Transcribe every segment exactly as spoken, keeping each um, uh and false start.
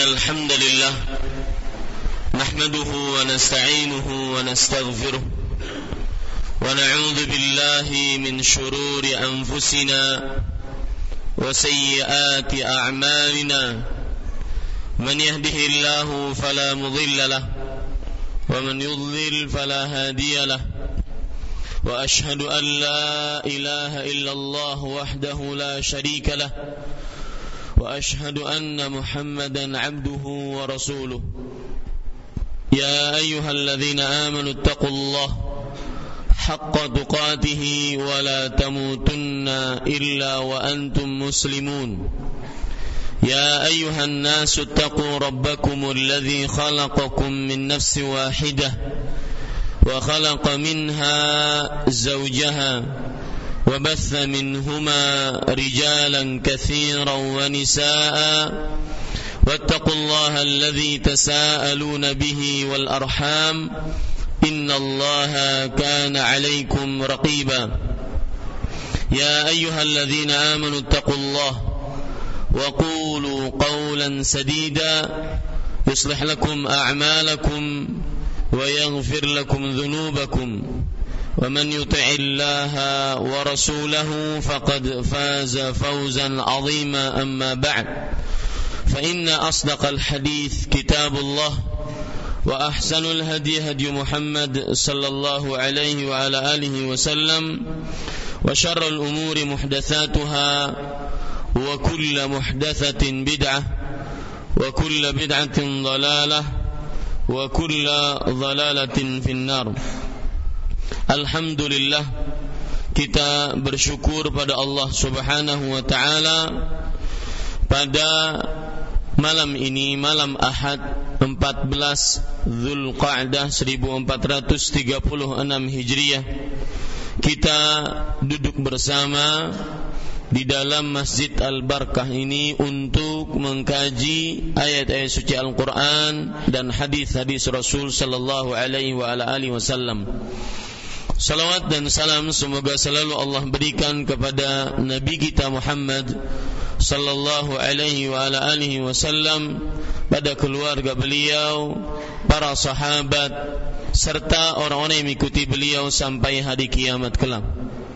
الحمد لله نحمده ونستعينه ونستغفره ونعوذ بالله من شرور أنفسنا وسيئات أعمالنا من يهده الله فلا مضل له ومن يضلل فلا هادي له وأشهد أن لا إله إلا الله وحده لا شريك له وأشهد أن محمدا عبده ورسوله يا أيها الذين آمنوا اتقوا الله حق تقاته ولا تموتن إلا وأنتم مسلمون يا أيها الناس اتقوا ربكم الذي خلقكم من نفس واحدة وخلق منها زوجها وبث منهما رجالا كثيرا ونساء واتقوا الله الذي تساءلون به والأرحام إن الله كان عليكم رقيبا يا أيها الذين آمنوا اتقوا الله وقولوا قولا سديدا يصلح لكم أعمالكم ويغفر لكم ذنوبكم ومن يطع الله ورسوله فقد فاز فوزا عظيما أما بعد فإن أصدق الحديث كتاب الله وأحسن الهدي هدي محمد صلى الله عليه وعلى آله وسلم وشر الأمور محدثاتها وكل محدثة بدعة وكل بدعة ضلالة وكل ضلالة في النار. Alhamdulillah, kita bersyukur pada Allah Subhanahu wa taala pada malam ini, malam Ahad empat belas Dzulqa'dah seribu empat ratus tiga puluh enam Hijriah. Kita duduk bersama di dalam Masjid Al-Barkah ini untuk mengkaji ayat-ayat suci Al-Quran dan hadis-hadis Rasul sallallahu alaihi wa ala alihi wasallam. Salawat dan salam semoga selalu Allah berikan kepada Nabi kita Muhammad sallallahu alaihi wa ala alihi wasallam, pada keluarga beliau, para sahabat, serta orang-orang yang mengikuti beliau sampai hari kiamat kelak.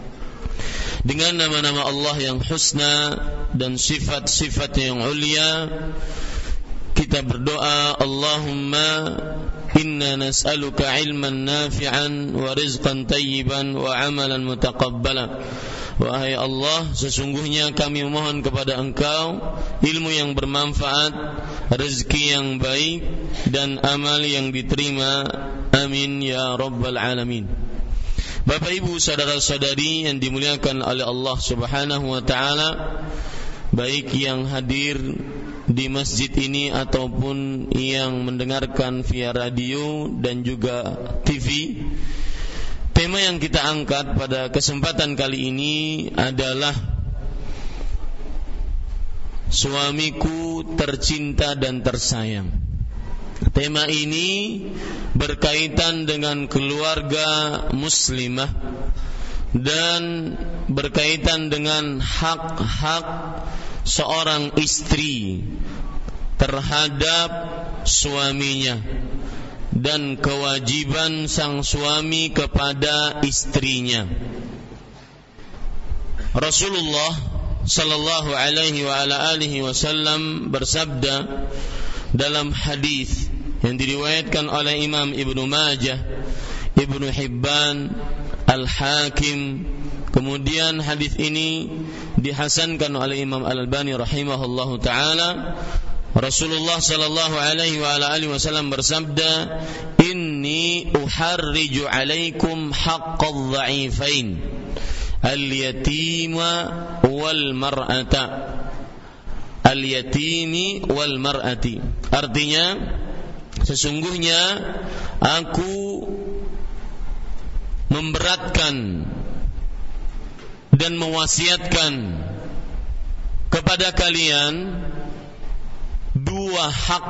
Dengan nama-nama Allah yang husna dan sifat-sifat yang ulia, kita berdoa, Allahumma inna nas'aluka ilman nafi'an wa rizqan tayyiban wa amalan mutaqabbala. Wahai Allah, sesungguhnya kami memohon kepada Engkau ilmu yang bermanfaat, rezeki yang baik, dan amal yang diterima. Amin ya rabbal alamin. Bapak ibu saudara-saudari yang dimuliakan oleh Allah Subhanahu wa ta'ala, baik yang hadir di masjid ini ataupun yang mendengarkan via radio dan juga T V. Tema yang kita angkat pada kesempatan kali ini adalah suamiku tercinta dan tersayang. Tema ini berkaitan dengan keluarga muslimah dan berkaitan dengan hak-hak seorang istri terhadap suaminya dan kewajiban sang suami kepada istrinya. Rasulullah sallallahu alaihi wa ala alihi wasallam bersabda dalam hadis yang diriwayatkan oleh Imam Ibnu Majah, Ibnu Hibban, Al-Hakim. Kemudian hadis ini dihasankan oleh Imam Al-Albani rahimahullahu taala. Rasulullah sallallahu alaihi wa ala alihi wasallam bersabda, "Inni uharriju 'alaikum haqqadh dha'ifain, al-yatima wal mar'ata." Al-yatimi wal mar'ati. Artinya, sesungguhnya aku memberatkan dan mewasiatkan kepada kalian dua hak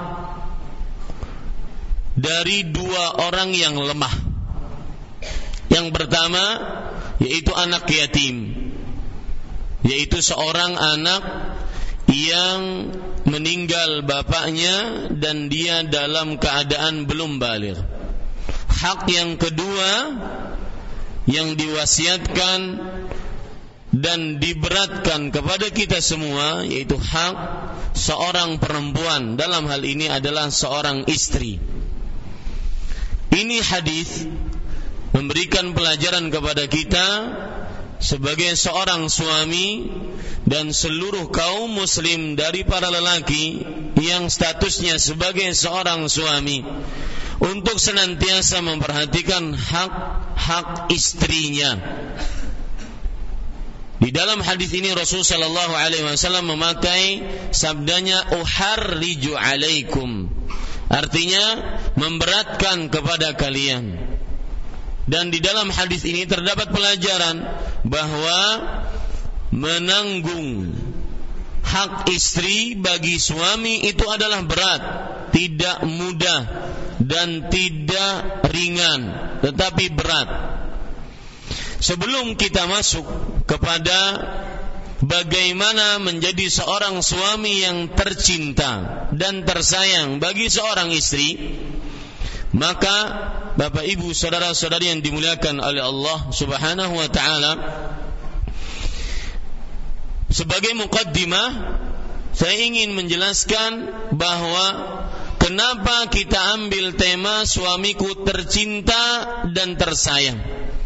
dari dua orang yang lemah. Yang pertama yaitu anak yatim, yaitu seorang anak yang meninggal bapaknya dan dia dalam keadaan belum baligh. Hak yang kedua yang diwasiatkan dan diberatkan kepada kita semua, yaitu hak seorang perempuan, dalam hal ini adalah seorang istri. Ini hadis memberikan pelajaran kepada kita sebagai seorang suami dan seluruh kaum muslim dari para lelaki yang statusnya sebagai seorang suami untuk senantiasa memperhatikan hak-hak istrinya. Di dalam hadis ini Rasul sallallahu alaihi wasallam memakai sabdanya uharriju alaikum, artinya memberatkan kepada kalian. Dan di dalam hadis ini terdapat pelajaran bahwa menanggung hak istri bagi suami itu adalah berat, tidak mudah dan tidak ringan, tetapi berat. Sebelum kita masuk kepada bagaimana menjadi seorang suami yang tercinta dan tersayang bagi seorang istri, maka Bapak Ibu saudara-saudari yang dimuliakan oleh Allah Subhanahu wa taala, sebagai muqaddimah saya ingin menjelaskan bahwa kenapa kita ambil tema suamiku tercinta dan tersayang.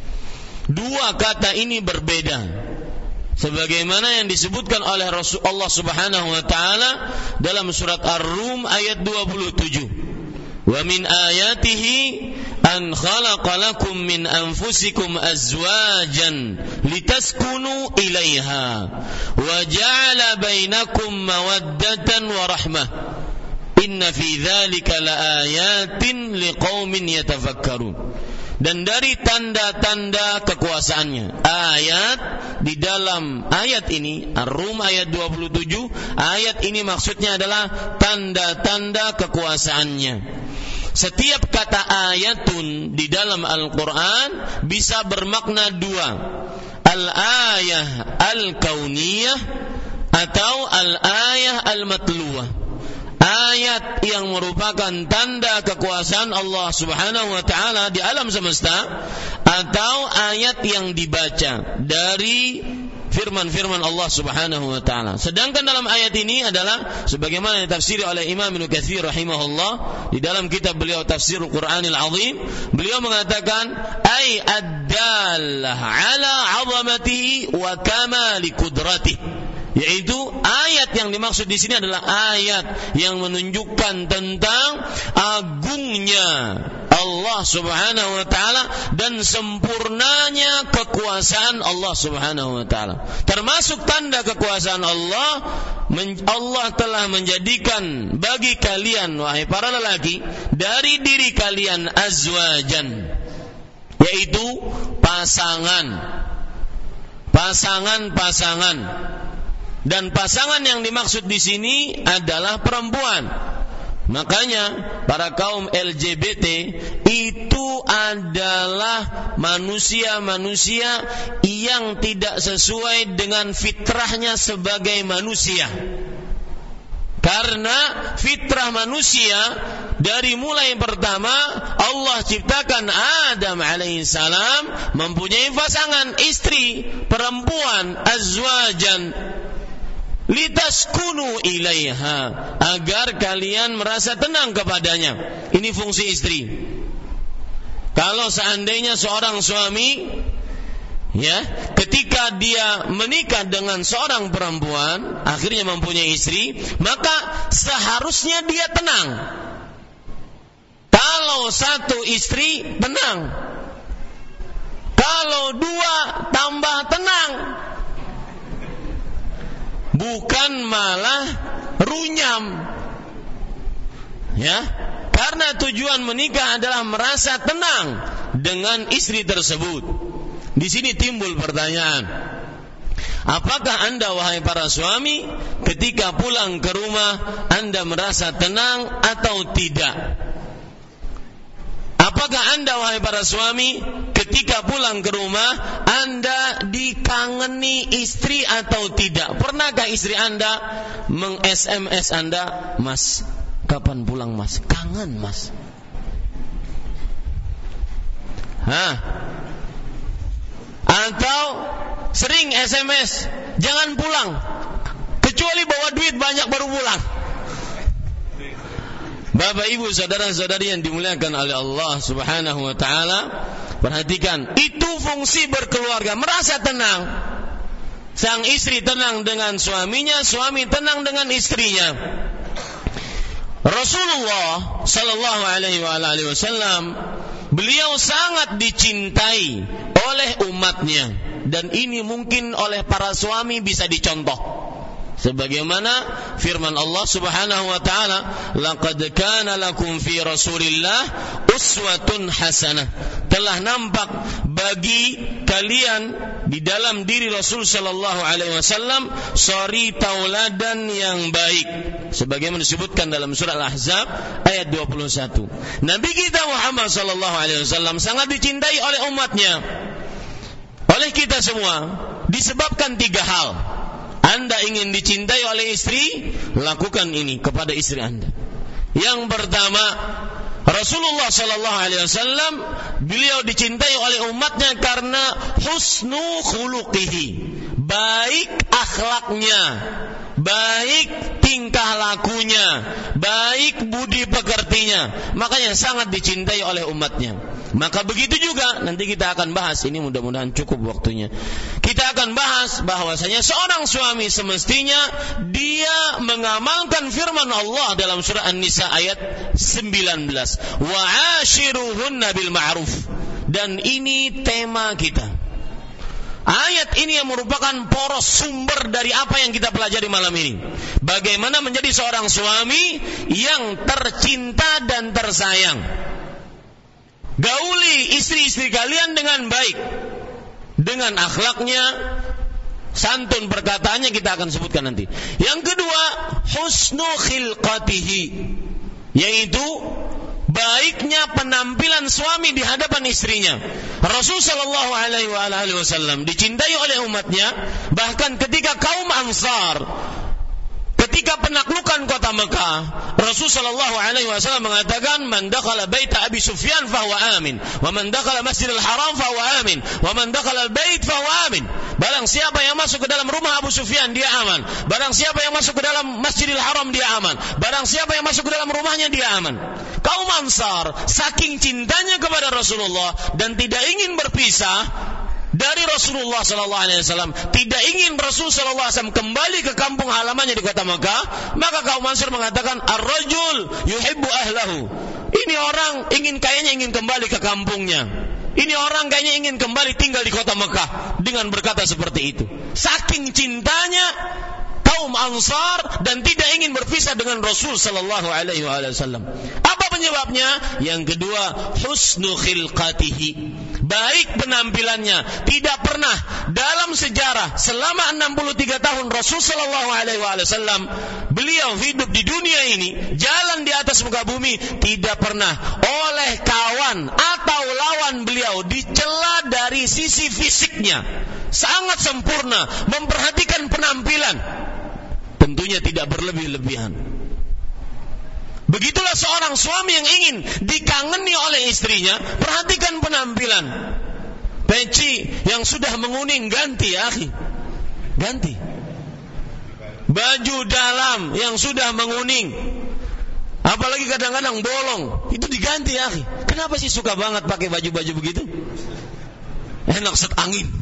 Dua kata ini berbeda, sebagaimana yang disebutkan oleh Rasulullah Subhanahu wa taala dalam surat Ar-Rum ayat dua puluh tujuh. Wa min ayatihi an khalaqa lakum min anfusikum azwajan litaskunu ilaiha wa ja'ala bainakum mawaddatan wa rahmah inna fi dzalika laayatin liqaumin yatafakkarun. Dan dari tanda-tanda kekuasaannya, ayat di dalam ayat ini Ar-Rum ayat dua puluh tujuh, ayat ini maksudnya adalah tanda-tanda kekuasaannya. Setiap kata ayatun di dalam Al-Quran bisa bermakna dua, al-ayah al-kauniyah atau al-ayah al-matluwah. Ayat yang merupakan tanda kekuasaan Allah Subhanahu wa taala di alam semesta, atau ayat yang dibaca dari firman-firman Allah Subhanahu wa taala. Sedangkan dalam ayat ini adalah sebagaimana ditafsiri oleh Imam Ibnu Katsir rahimahullah di dalam kitab beliau Tafsirul Qur'anil Azim, beliau mengatakan ay ad-dallah ala 'azamatihi wa kamali qudratihi, yaitu ayat yang dimaksud di sini adalah ayat yang menunjukkan tentang agungnya Allah Subhanahu wa taala dan sempurnanya kekuasaan Allah Subhanahu wa taala. Termasuk tanda kekuasaan Allah, Allah telah menjadikan bagi kalian wahai para lelaki dari diri kalian azwajan, yaitu pasangan. Pasangan-pasangan. Dan pasangan yang dimaksud di sini adalah perempuan. Makanya para kaum L G B T itu adalah manusia-manusia yang tidak sesuai dengan fitrahnya sebagai manusia. Karena fitrah manusia dari mulai pertama Allah ciptakan Adam alaihissalam mempunyai pasangan istri perempuan, azwajan, litaskunu ilaiha, agar kalian merasa tenang kepadanya. Ini fungsi istri. Kalau seandainya seorang suami, ya, ketika dia menikah dengan seorang perempuan, akhirnya mempunyai istri, maka seharusnya dia tenang. Kalau satu istri, tenang. Kalau dua, tambah tenang. Bukan malah runyam. Ya, karena tujuan menikah adalah merasa tenang dengan istri tersebut. Di sini timbul pertanyaan, apakah Anda wahai para suami ketika pulang ke rumah Anda merasa tenang atau tidak? Apa Apakah Anda wahai para suami ketika pulang ke rumah Anda dikangeni istri atau tidak? Pernahkah istri Anda meng-S M S Anda, "Mas, kapan pulang Mas? Kangen Mas." Hah? Atau sering S M S, "Jangan pulang kecuali bawa duit banyak baru pulang." Bapak ibu saudara-saudari yang dimuliakan oleh Allah subhanahu wa ta'ala, perhatikan, itu fungsi berkeluarga, merasa tenang. Sang istri tenang dengan suaminya, suami tenang dengan istrinya. Rasulullah sallallahu alaihi wasallam, beliau sangat dicintai oleh umatnya, dan ini mungkin oleh para suami bisa dicontoh. Sebagaimana firman Allah Subhanahu wa taala, "Laqad kana lakum fi Rasulillah uswatun hasanah." Telah nampak bagi kalian di dalam diri Rasul sallallahu alaihi wasallam suri tauladan yang baik. Sebagaimana disebutkan dalam surah Al-Ahzab ayat dua puluh satu. Nabi kita Muhammad sallallahu alaihi wasallam sangat dicintai oleh umatnya, oleh kita semua, disebabkan tiga hal. Anda ingin dicintai oleh istri, lakukan ini kepada istri Anda. Yang pertama, Rasulullah sallallahu alaihi wasallam beliau dicintai oleh umatnya karena husnu khuluqihi, baik akhlaknya, baik tingkah lakunya, baik budi pekertinya, makanya sangat dicintai oleh umatnya. Maka begitu juga nanti kita akan bahas, ini mudah-mudahan cukup waktunya. Kita akan bahas bahwasanya seorang suami semestinya dia mengamalkan firman Allah dalam surah An-Nisa ayat sembilan belas, wa ashiruhunna bil ma'ruf. Dan ini tema kita. Ayat ini yang merupakan poros sumber dari apa yang kita pelajari malam ini. Bagaimana menjadi seorang suami yang tercinta dan tersayang. Gauli istri-istri kalian dengan baik, dengan akhlaknya, santun perkataannya kita akan sebutkan nanti. Yang kedua, husnu khilqatihi, yaitu baiknya penampilan suami di hadapan istrinya. Rasul sallallahu alaihi wasallam dicintai oleh umatnya, bahkan ketika kaum Ansar, ketika penaklukan kota Mekah, Rasul sallallahu alaihi wasallam mengatakan, "Man dakhala baita Abi Sufyan fahuwa amin, wa man dakhala Masjidil Haram fahuwa amin, wa man dakhala al-bait fahuwa amin." Barang siapa yang masuk ke dalam rumah Abu Sufyan, dia aman. Barang siapa yang masuk ke dalam Masjidil Haram, dia aman. Barang siapa yang masuk ke dalam rumahnya, dia aman. Kaum Ansar saking cintanya kepada Rasulullah dan tidak ingin berpisah dari Rasulullah sallallahu alaihi wasallam, tidak ingin Rasul sallallahu alaihi wasallam kembali ke kampung halamannya di kota Makkah, maka kaum Ansar mengatakan, "Ar-rajul yuhibbu ahlahu." Ini orang ingin kayaknya ingin kembali ke kampungnya. Ini orang kayaknya ingin kembali tinggal di kota Makkah dengan berkata seperti itu. Saking cintanya kaum Ansar dan tidak ingin berpisah dengan Rasul sallallahu alaihi wasallam. Apa penyebabnya? Yang kedua, husnu khilqatihi, baik penampilannya. Tidak pernah dalam sejarah selama enam puluh tiga tahun Rasul sallallahu alaihi wasallam beliau hidup di dunia ini, jalan di atas muka bumi, tidak pernah oleh kawan atau lawan beliau dicela dari sisi fisiknya. Sangat sempurna, memperhatikan penampilan, tentunya tidak berlebih-lebihan. Begitulah seorang suami yang ingin dikangeni oleh istrinya, perhatikan penampilan. Peci yang sudah menguning ganti, ya akhi, ganti. Baju dalam yang sudah menguning, apalagi kadang-kadang bolong, itu diganti, ya akhi. Kenapa sih suka banget pakai baju-baju begitu? Enak set angin.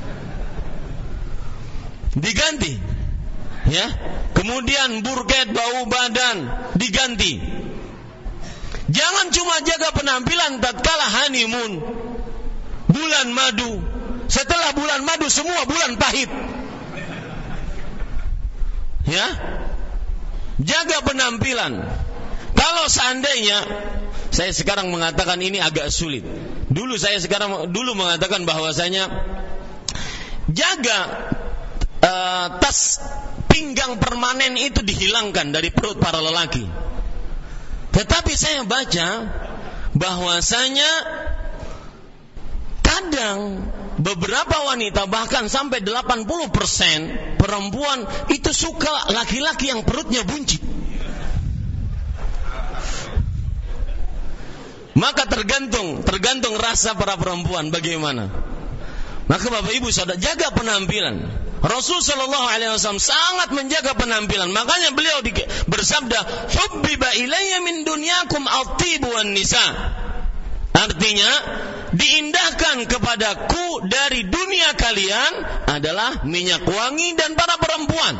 Diganti, ya. Kemudian burket, bau badan diganti. Jangan cuma jaga penampilan tatkala honeymoon, bulan madu. Setelah bulan madu semua bulan pahit. Ya, jaga penampilan. Kalau seandainya, saya sekarang mengatakan ini agak sulit. Dulu saya sekarang dulu mengatakan bahwasanya jaga Uh, tas pinggang permanen itu dihilangkan dari perut para lelaki. Tetapi saya baca bahwasanya kadang beberapa wanita bahkan sampai delapan puluh persen perempuan itu suka laki-laki yang perutnya buncit. Maka tergantung tergantung rasa para perempuan bagaimana. Maka Bapak Ibu Saudara, jaga penampilan. Rasul sallallahu alaihi wasallam sangat menjaga penampilan. Makanya beliau di, bersabda, "Hubbiba ilayya min dunyakum at-tib wan nisa." Artinya, diindahkan kepadaku dari dunia kalian adalah minyak wangi dan para perempuan.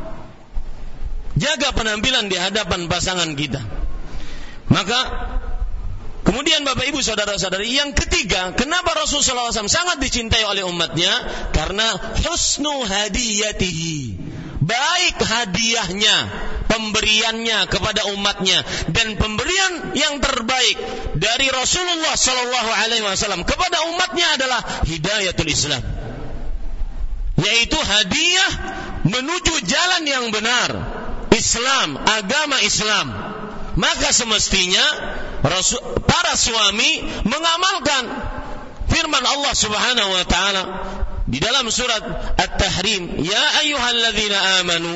Jaga penampilan di hadapan pasangan kita. Maka kemudian Bapak Ibu saudara-saudari, yang ketiga, kenapa Rasulullah shallallahu alaihi wasallam sangat dicintai oleh umatnya? Karena husnu hadiyatihi, baik hadiahnya, pemberiannya kepada umatnya. Dan pemberian yang terbaik dari Rasulullah shallallahu alaihi wasallam kepada umatnya adalah hidayatul Islam, yaitu hadiah menuju jalan yang benar, Islam, agama Islam. Maka semestinya Rasul, para suami mengamalkan firman Allah Subhanahu wa taala di dalam surat At-Tahrim, "Ya ayyuhalladzina amanu",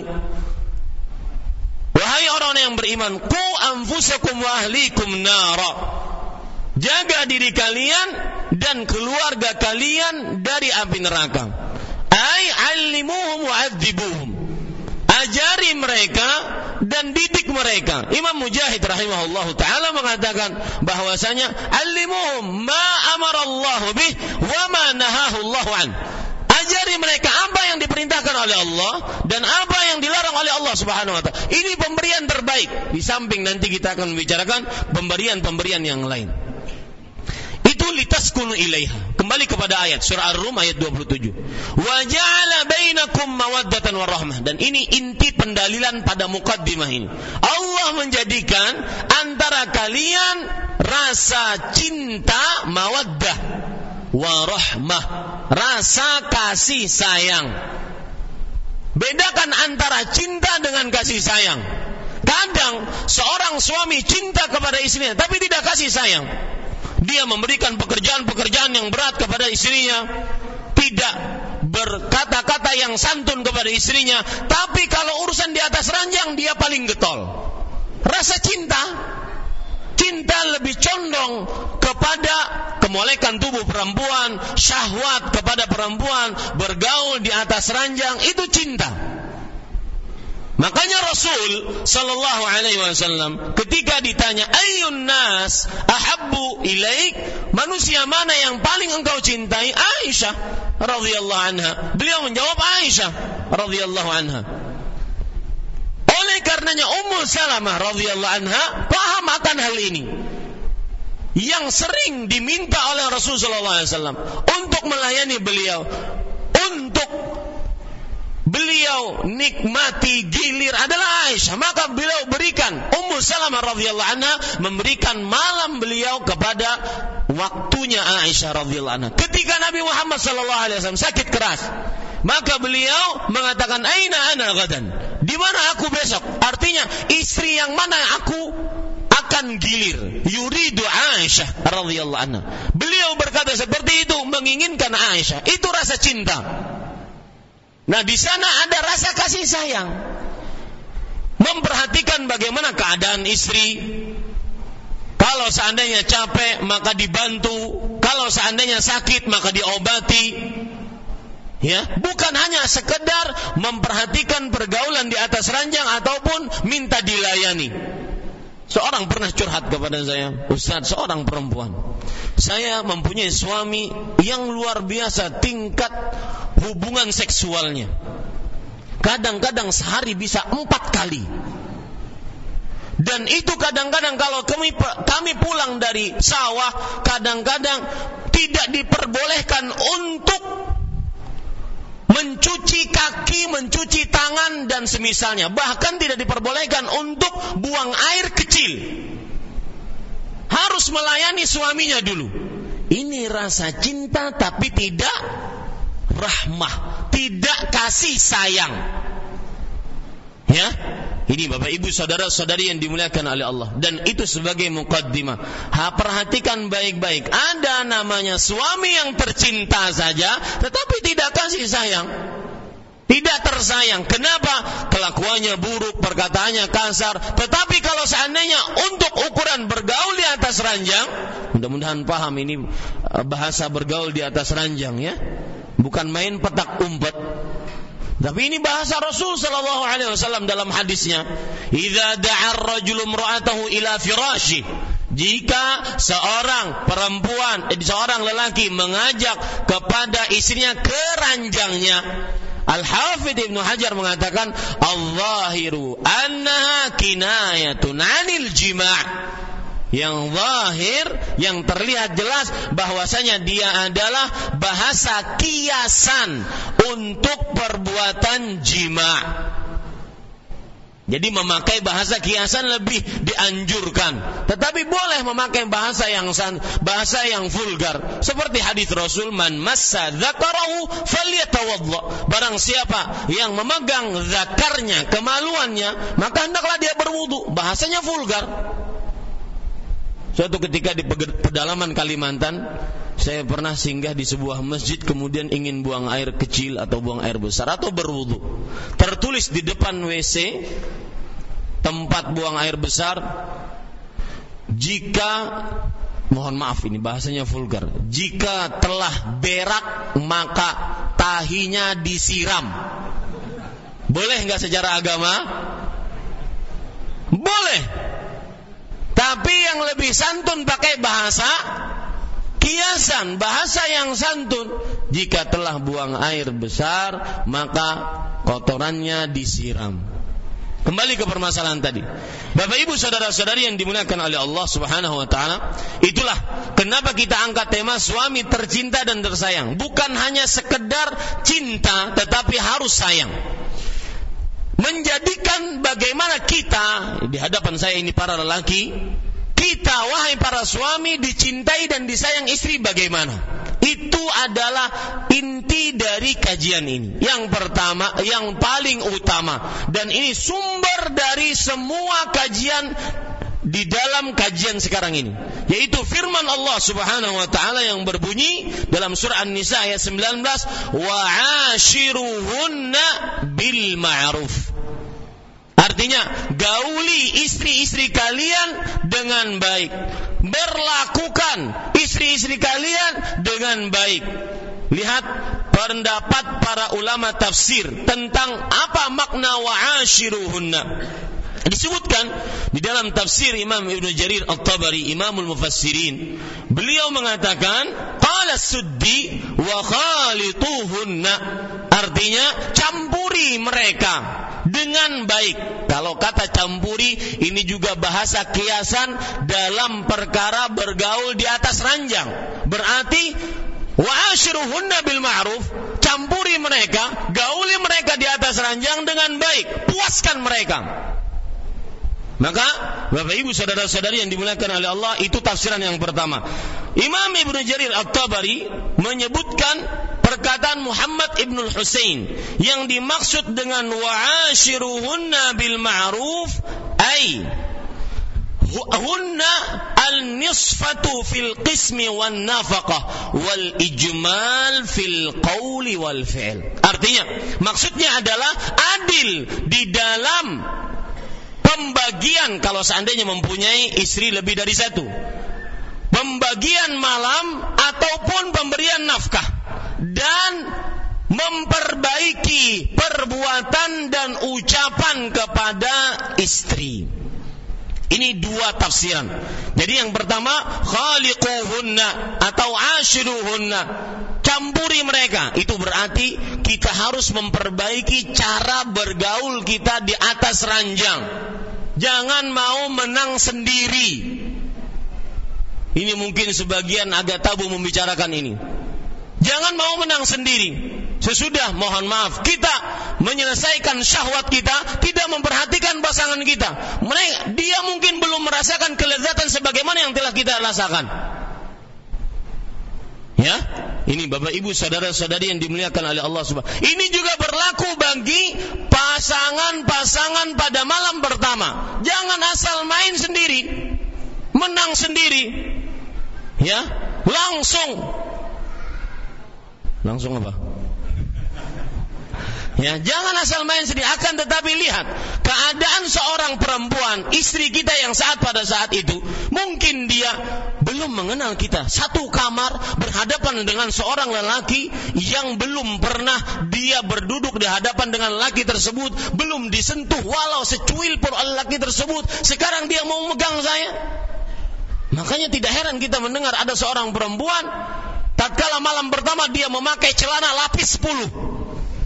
wahai orang yang beriman, "Qu anfusakum wa ahlikum nara", jaga diri kalian dan keluarga kalian dari api neraka. Ai 'allimuhum wa 'adzibuhum, ajari mereka dan didik mereka. Imam Mujahid rahimahullahu ta'ala mengatakan bahwasanya allimuhum ma amarallahu bih wa ma nahahu an. Ajari mereka apa yang diperintahkan oleh Allah dan apa yang dilarang oleh Allah Subhanahu wa ta'ala. Ini pemberian terbaik. Di samping nanti kita akan membicarakan pemberian-pemberian yang lain. Itu litaskunu ilaiha. Kembali kepada ayat surah Ar-Rum ayat dua puluh tujuh. Wa ja'ala bainakum mawaddatan warahmah. Dan ini inti pendalilan pada muqaddimah ini. Allah menjadikan antara kalian rasa cinta, mawaddah, warahmah, rasa kasih sayang. Bedakan antara cinta dengan kasih sayang. Kadang seorang suami cinta kepada istrinya tapi tidak kasih sayang. Dia memberikan pekerjaan-pekerjaan yang berat kepada istrinya, tidak berkata-kata yang santun kepada istrinya, tapi kalau urusan di atas ranjang dia paling getol. Rasa cinta, cinta lebih condong kepada kemolekan tubuh perempuan, syahwat kepada perempuan, bergaul di atas ranjang, itu cinta. Makanya Rasul sallallahu alaihi wasallam ketika ditanya ayyun nas ahabbu ilaik, manusia mana yang paling engkau cintai? Aisyah radhiyallahu anha. Beliau menjawab Aisyah radhiyallahu anha. Oleh karenanya Ummu Salamah radhiyallahu anha paham akan hal ini, yang sering diminta oleh Rasul sallallahu alaihi wasallam untuk melayani beliau, untuk beliau nikmati gilir adalah Aisyah. Maka beliau berikan, Ummu Salamah radhiyallahu anha memberikan malam beliau kepada waktunya Aisyah radhiyallahu anha. Ketika Nabi Muhammad sallallahu alaihi wasallam sakit keras, maka beliau mengatakan, "Aina ana gadan?" Di mana aku besok? Artinya istri yang mana aku akan gilir. Yuridu Aisyah radhiyallahu anha. Beliau berkata seperti itu, menginginkan Aisyah. Itu rasa cinta. Nah, di sana ada rasa kasih sayang. Memperhatikan bagaimana keadaan istri. Kalau seandainya capek, maka dibantu. Kalau seandainya sakit, maka diobati. Ya, bukan hanya sekedar memperhatikan pergaulan di atas ranjang ataupun minta dilayani. Seorang pernah curhat kepada saya, "Ustaz, seorang perempuan, saya mempunyai suami yang luar biasa tingkat hubungan seksualnya. Kadang-kadang sehari bisa empat kali. Dan itu kadang-kadang kalau kami, kami pulang dari sawah, kadang-kadang tidak diperbolehkan untuk mencuci kaki, mencuci tangan dan semisalnya. Bahkan tidak diperbolehkan untuk buang air kecil. Harus melayani suaminya dulu." Ini rasa cinta tapi tidak rahmah, tidak kasih sayang. Ya, Ini Bapak Ibu saudara-saudari yang dimuliakan oleh Allah. Dan itu sebagai muqaddimah. Ha, perhatikan baik-baik. Ada namanya suami yang tercinta saja, tetapi tidak kasih sayang. Tidak tersayang. Kenapa? Kelakuannya buruk, perkataannya kasar. Tetapi kalau seandainya untuk ukuran bergaul di atas ranjang, mudah-mudahan paham ini bahasa bergaul di atas ranjang ya. Bukan main petak umpet. Tapi ini bahasa Rasul sallallahu alaihi wasallam dalam hadisnya, "Idza da'a ar-rajulu imra'atahu ila firashi." Jika seorang perempuan, eh, seorang lelaki mengajak kepada istrinya ke ranjangnya, Al-Hafidh Ibnu Hajar mengatakan, "Al-zahiru annaha kinayatun 'anil jima'." Yang zahir, yang terlihat jelas bahwasanya dia adalah bahasa kiasan untuk perbuatan jima'. Jadi memakai bahasa kiasan lebih dianjurkan. Tetapi boleh memakai bahasa yang san, bahasa yang vulgar. Seperti hadis Rasul, "Man massa dzakarahu falyatawadda." Barang siapa yang memegang zakarnya, kemaluannya, maka hendaklah dia berwudu. Bahasanya vulgar. Suatu ketika di pedalaman Kalimantan, saya pernah singgah di sebuah masjid, kemudian ingin buang air kecil atau buang air besar atau berwudu. Tertulis di depan W C tempat buang air besar, jika, mohon maaf ini bahasanya vulgar, jika telah berak maka tahinya disiram. Boleh enggak secara agama? Boleh. Tapi yang lebih santun pakai bahasa kiasan, bahasa yang santun. Jika telah buang air besar, maka kotorannya disiram. Kembali ke permasalahan tadi. Bapak Ibu saudara-saudari yang dimuliakan oleh Allah Subhanahu wa taala, itulah kenapa kita angkat tema suami tercinta dan tersayang. Bukan hanya sekedar cinta, tetapi harus sayang. Menjadikan bagaimana kita, di hadapan saya ini para lelaki, kita wahai para suami dicintai dan disayang istri bagaimana? Itu adalah inti dari kajian ini. Yang pertama, yang paling utama, dan ini sumber dari semua kajian di dalam kajian sekarang ini, yaitu firman Allah Subhanahu wa taala yang berbunyi dalam surah An-Nisa ayat sembilan belas, "Wa 'ashiruhunna bil ma'ruf." Artinya, gauli istri-istri kalian dengan baik. Berlakukan istri-istri kalian dengan baik. Lihat pendapat para ulama tafsir tentang apa makna wa'ashiruhunna. Disebutkan di dalam tafsir Imam Ibnu Jarir At-Tabari, Imamul Mufassirin, beliau mengatakan, qala Suddi wa khalituhunna. Artinya, campuri mereka dengan baik. Kalau kata campuri, ini juga bahasa kiasan dalam perkara bergaul di atas ranjang. Berarti wa'ashiruhunna bil ma'ruf, campuri mereka, gauli mereka di atas ranjang dengan baik, puaskan mereka. Maka Bapak Ibu saudara-saudari yang dimuliakan oleh Allah, itu tafsiran yang pertama. Imam Ibnu Jarir At-Tabari menyebutkan perkataan Muhammad Ibnul Husain yang dimaksud dengan wa'ashiruhunna bil ma'ruf ay hunna al-nisfatu fil qismi wan nafaqah wal ijmal fil qawli wal fi'l. Artinya, maksudnya adalah adil di dalam pembagian kalau seandainya mempunyai istri lebih dari satu, pembagian malam ataupun pemberian nafkah, dan memperbaiki perbuatan dan ucapan kepada istri. Ini dua tafsiran. Jadi yang pertama, khaliquhunna atau ashiruhunna, campuri mereka. Itu berarti kita harus memperbaiki cara bergaul kita di atas ranjang. Jangan mau menang sendiri. Ini mungkin sebagian agak tabu membicarakan ini. Jangan mau menang sendiri. Sesudah, mohon maaf, kita menyelesaikan syahwat kita, tidak memperhatikan pasangan kita. Mereka, dia mungkin belum merasakan kelezatan sebagaimana yang telah kita rasakan. Ya, Ini Bapak Ibu saudara-saudari yang dimuliakan oleh Allah Subhanahu. Ini juga berlaku bagi pasangan-pasangan pada malam pertama. Jangan asal main sendiri, menang sendiri. Ya, langsung Langsung apa? Ya, jangan asal main sendiri. Akan tetapi lihat keadaan seorang perempuan, istri kita yang saat pada saat itu, mungkin dia belum mengenal kita. Satu kamar berhadapan dengan seorang lelaki yang belum pernah dia berduduk di hadapan dengan lelaki tersebut, belum disentuh walau secuil pun oleh lelaki tersebut. Sekarang dia mau megang saya. Makanya tidak heran kita mendengar ada seorang perempuan tatkala malam pertama dia memakai celana lapis sepuluh.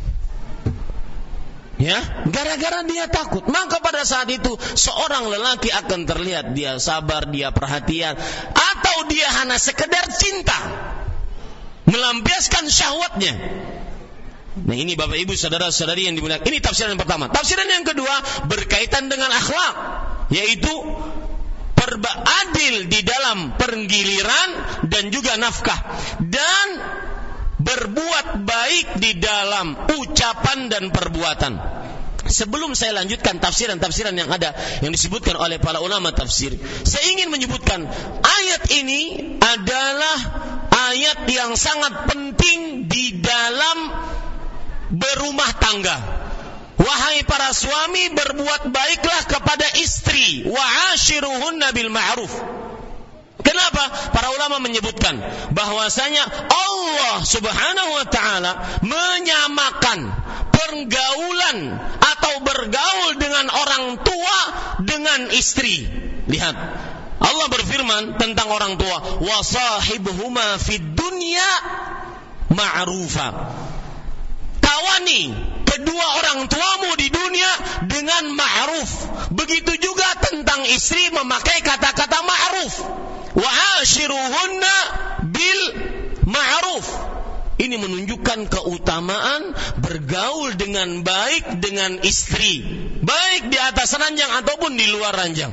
Ya, gara-gara dia takut. Maka pada saat itu seorang lelaki akan terlihat dia sabar, dia perhatian, atau dia hanya sekedar cinta, melampiaskan syahwatnya. Nah, ini Bapak Ibu saudara-saudari yang dimuliakan. Ini tafsiran yang pertama. Tafsiran yang kedua berkaitan dengan akhlak, yaitu perba adil di dalam penggiliran dan juga nafkah, dan berbuat baik di dalam ucapan dan perbuatan. Sebelum saya lanjutkan tafsiran-tafsiran yang ada yang disebutkan oleh para ulama tafsir, saya ingin menyebutkan ayat ini adalah ayat yang sangat penting di dalam berumah tangga. Wahai para suami, berbuat baiklah kepada istri, wa ashiruhunna bil ma'ruf. Kenapa? Para ulama menyebutkan bahwasanya Allah Subhanahu wa taala menyamakan pergaulan atau bergaul dengan orang tua dengan istri. Lihat, Allah berfirman tentang orang tua, wa sahibuhuma fid dunya ma'rufa. Kawani kedua orang tuamu di dunia dengan ma'ruf. Begitu juga tentang istri memakai kata-kata ma'ruf. Wa ashiruhunna bil ma'ruf. Ini menunjukkan keutamaan bergaul dengan baik dengan istri, baik di atas ranjang ataupun di luar ranjang.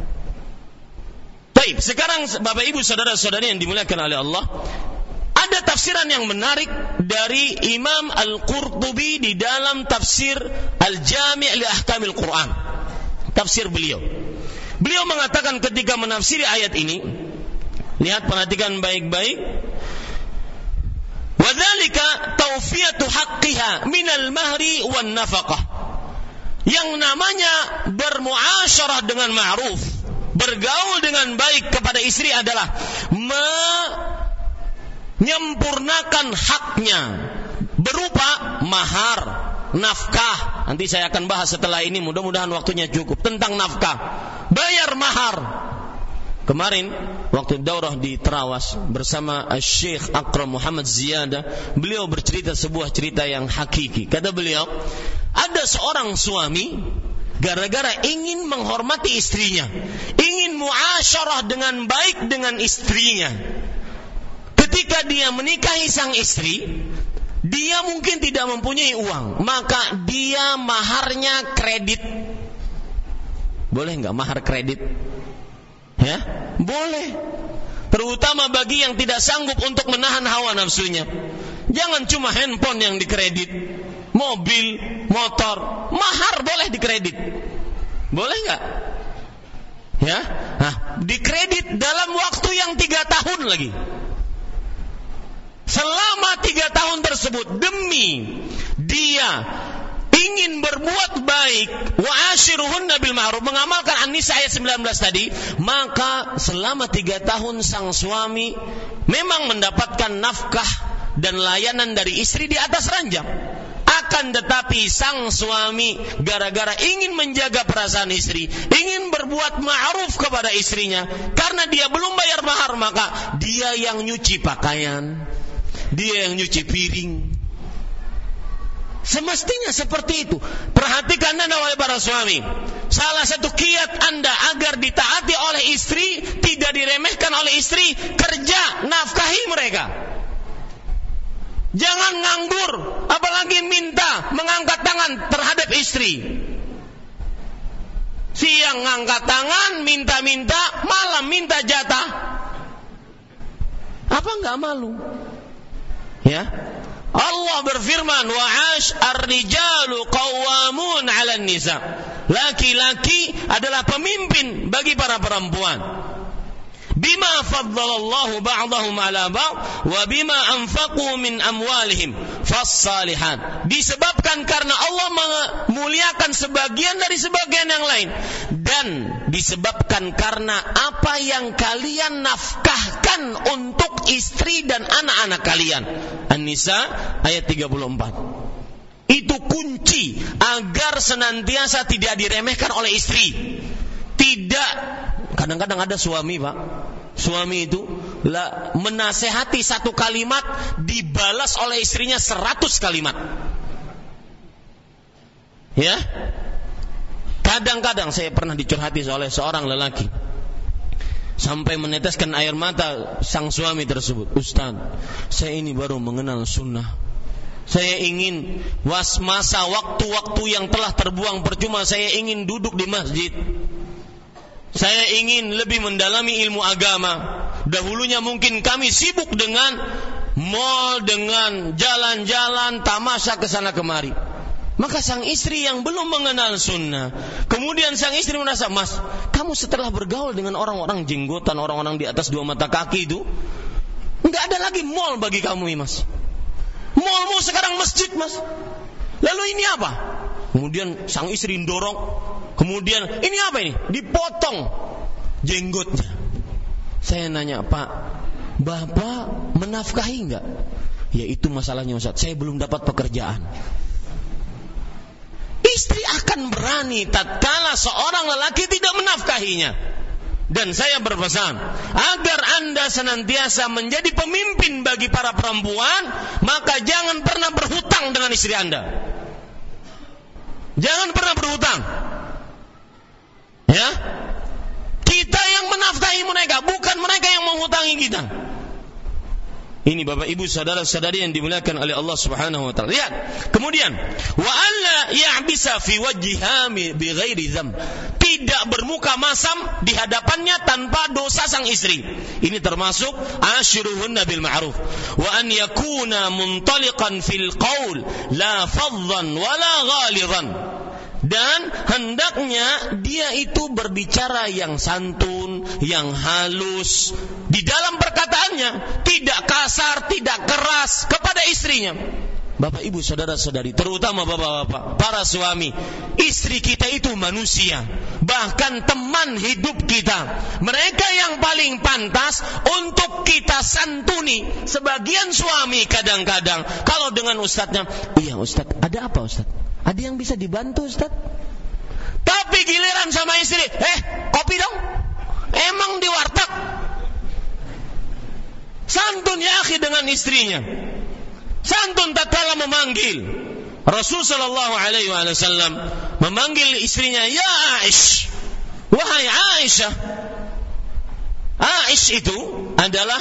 Baik, sekarang Bapak Ibu saudara-saudari yang dimuliakan oleh Allah, ada tafsiran yang menarik dari Imam Al-Qurtubi di dalam tafsir Al-Jami' li Ahkamil Quran. Tafsir beliau. Beliau mengatakan ketika menafsiri ayat ini, lihat, perhatikan baik-baik. Wadzalika tawfiyatu haqqiha minal mahri wan nafaqah. Yang namanya bermuasyarah dengan ma'ruf, bergaul dengan baik kepada istri adalah menyempurnakan haknya berupa mahar, nafkah. Nanti saya akan bahas setelah ini, mudah-mudahan waktunya cukup, tentang nafkah. Bayar mahar. Kemarin waktu daurah di Terawas bersama Syekh Akram Muhammad Ziyadah, beliau bercerita sebuah cerita yang hakiki. Kata beliau, ada seorang suami gara-gara ingin menghormati istrinya, ingin muasyarah dengan baik dengan istrinya. Ketika dia menikahi sang istri, dia mungkin tidak mempunyai uang, maka dia maharnya kredit. Boleh enggak mahar kredit? Ya, boleh. Terutama bagi yang tidak sanggup untuk menahan hawa nafsunya. Jangan cuma handphone yang dikredit, mobil, motor, mahar boleh dikredit. Boleh enggak? Ya, nah, dikredit dalam waktu yang tiga tahun lagi. Selama tiga tahun tersebut, demi dia ingin berbuat baik, wa ashiruhunna bil ma'ruf, mengamalkan An-Nisa ayat sembilan belas tadi, maka selama tiga tahun sang suami memang mendapatkan nafkah dan layanan dari istri di atas ranjang. Akan tetapi sang suami gara-gara ingin menjaga perasaan istri, ingin berbuat ma'ruf kepada istrinya, karena dia belum bayar mahar, maka dia yang nyuci pakaian, dia yang nyuci piring. Semestinya seperti itu. Perhatikan Anda wahai para suami, salah satu kiat Anda agar ditaati oleh istri, tidak diremehkan oleh istri, kerja, nafkahi mereka. Jangan nganggur, apalagi minta, mengangkat tangan terhadap istri. Siang ngangkat tangan, minta-minta, malam minta jatah. Apa enggak malu? Ya. Allah berfirman, wa'ash ar-rijalu qawwamun 'alan nisa. Laki-laki adalah pemimpin bagi para perempuan. Bima faddalallahu ba'dahum 'ala ba'd wa bima anfaqu min amwalihim fas-salihat. Disebabkan karena Allah memuliakan sebagian dari sebagian yang lain, dan disebabkan karena apa yang kalian nafkahkan untuk istri dan anak-anak kalian. An-Nisa ayat tiga puluh empat. Itu kunci agar senantiasa tidak diremehkan oleh istri. Tidak, kadang-kadang ada suami, Pak. Suami itu lah, menasehati satu kalimat dibalas oleh istrinya seratus kalimat. Ya. Kadang-kadang saya pernah dicurhati oleh seorang lelaki sampai meneteskan air mata sang suami tersebut. Ustaz, saya ini baru mengenal sunnah. Saya ingin was masa waktu-waktu yang telah terbuang percuma, saya ingin duduk di masjid. Saya ingin lebih mendalami ilmu agama. Dahulunya mungkin kami sibuk dengan mall, dengan jalan-jalan, tamasya kesana kemari. Maka sang istri yang belum mengenal sunnah, kemudian sang istri merasa, Mas, kamu setelah bergaul dengan orang-orang jenggotan, orang-orang di atas dua mata kaki itu, enggak ada lagi mall bagi kamu, Mas. Mallmu sekarang masjid, Mas. Lalu ini apa? Kemudian sang istri dorong. Kemudian ini apa ini? Dipotong jenggotnya. Saya nanya, Pak, Bapak menafkahi enggak? Ya itu masalahnya, Ustaz. Saya belum dapat pekerjaan. Istri akan berani tatkala seorang lelaki tidak menafkahinya. Dan saya berpesan, agar Anda senantiasa menjadi pemimpin bagi para perempuan, maka jangan pernah berhutang dengan istri Anda. Jangan pernah berhutang. Ya, kita yang menafkahi mereka, bukan mereka yang menghutangi kita. Ini Bapak Ibu saudara-saudari yang dimuliakan oleh Allah Subhanahu wa taala. Lihat, kemudian wa alla ya'bisa fi wajhiha bi ghairi dzam. Tidak bermuka masam di hadapannya tanpa dosa sang istri. Ini termasuk ashiruhunna bil ma'ruf wa an yakuna muntaliqan fil qaul la faddan wala ghalidan. Dan hendaknya dia itu berbicara yang santun, yang halus di dalam perkataannya, tidak kasar, tidak keras kepada istrinya. Bapak Ibu saudara-saudari, terutama bapak-bapak, para suami, istri kita itu manusia, bahkan teman hidup kita. Mereka yang paling pantas untuk kita santuni. Sebagian suami kadang-kadang kalau dengan ustadznya, iya ustadz, ada apa ustadz? Ada yang bisa dibantu Ustaz? Tapi giliran sama istri, eh kopi dong. Emang di warteg. Santun ya akhi dengan istrinya. Santun tatkala memanggil. Rasul sallallahu alaihi wasallam memanggil istrinya, ya Aish. Wahai Aisyah. Aish itu adalah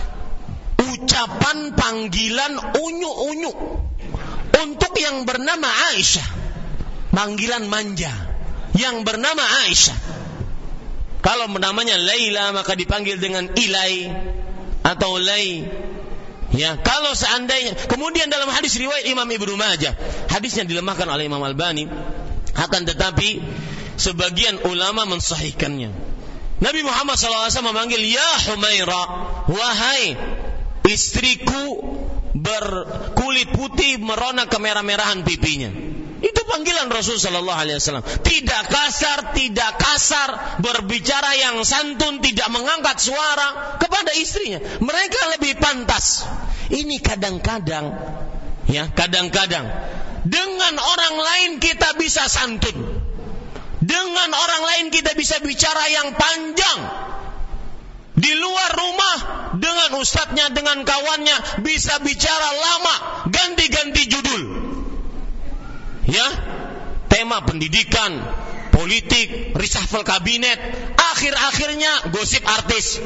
ucapan panggilan unyu-unyu untuk yang bernama Aisyah, panggilan manja yang bernama Aisyah. Kalau namanya Laila maka dipanggil dengan Ilai atau Lai. Ya, kalau seandainya, kemudian dalam hadis riwayat Imam Ibnu Majah, hadisnya dilemahkan oleh Imam Albani, akan tetapi sebagian ulama mensahihkannya. Nabi Muhammad shallallahu alaihi wasallam memanggil, ya Humaira, wahai istriku berkulit putih merona kemerah-merahan pipinya. Itu panggilan Rasul sallallahu alaihi wasallam. Tidak kasar, tidak kasar, berbicara yang santun, tidak mengangkat suara kepada istrinya. Mereka lebih pantas. Ini kadang-kadang, ya, kadang-kadang dengan orang lain kita bisa santun. Dengan orang lain kita bisa bicara yang panjang. Di luar rumah dengan ustadznya, dengan kawannya bisa bicara lama, ganti-ganti judul. Ya, tema pendidikan, politik, reshuffle kabinet, akhir-akhirnya gosip artis.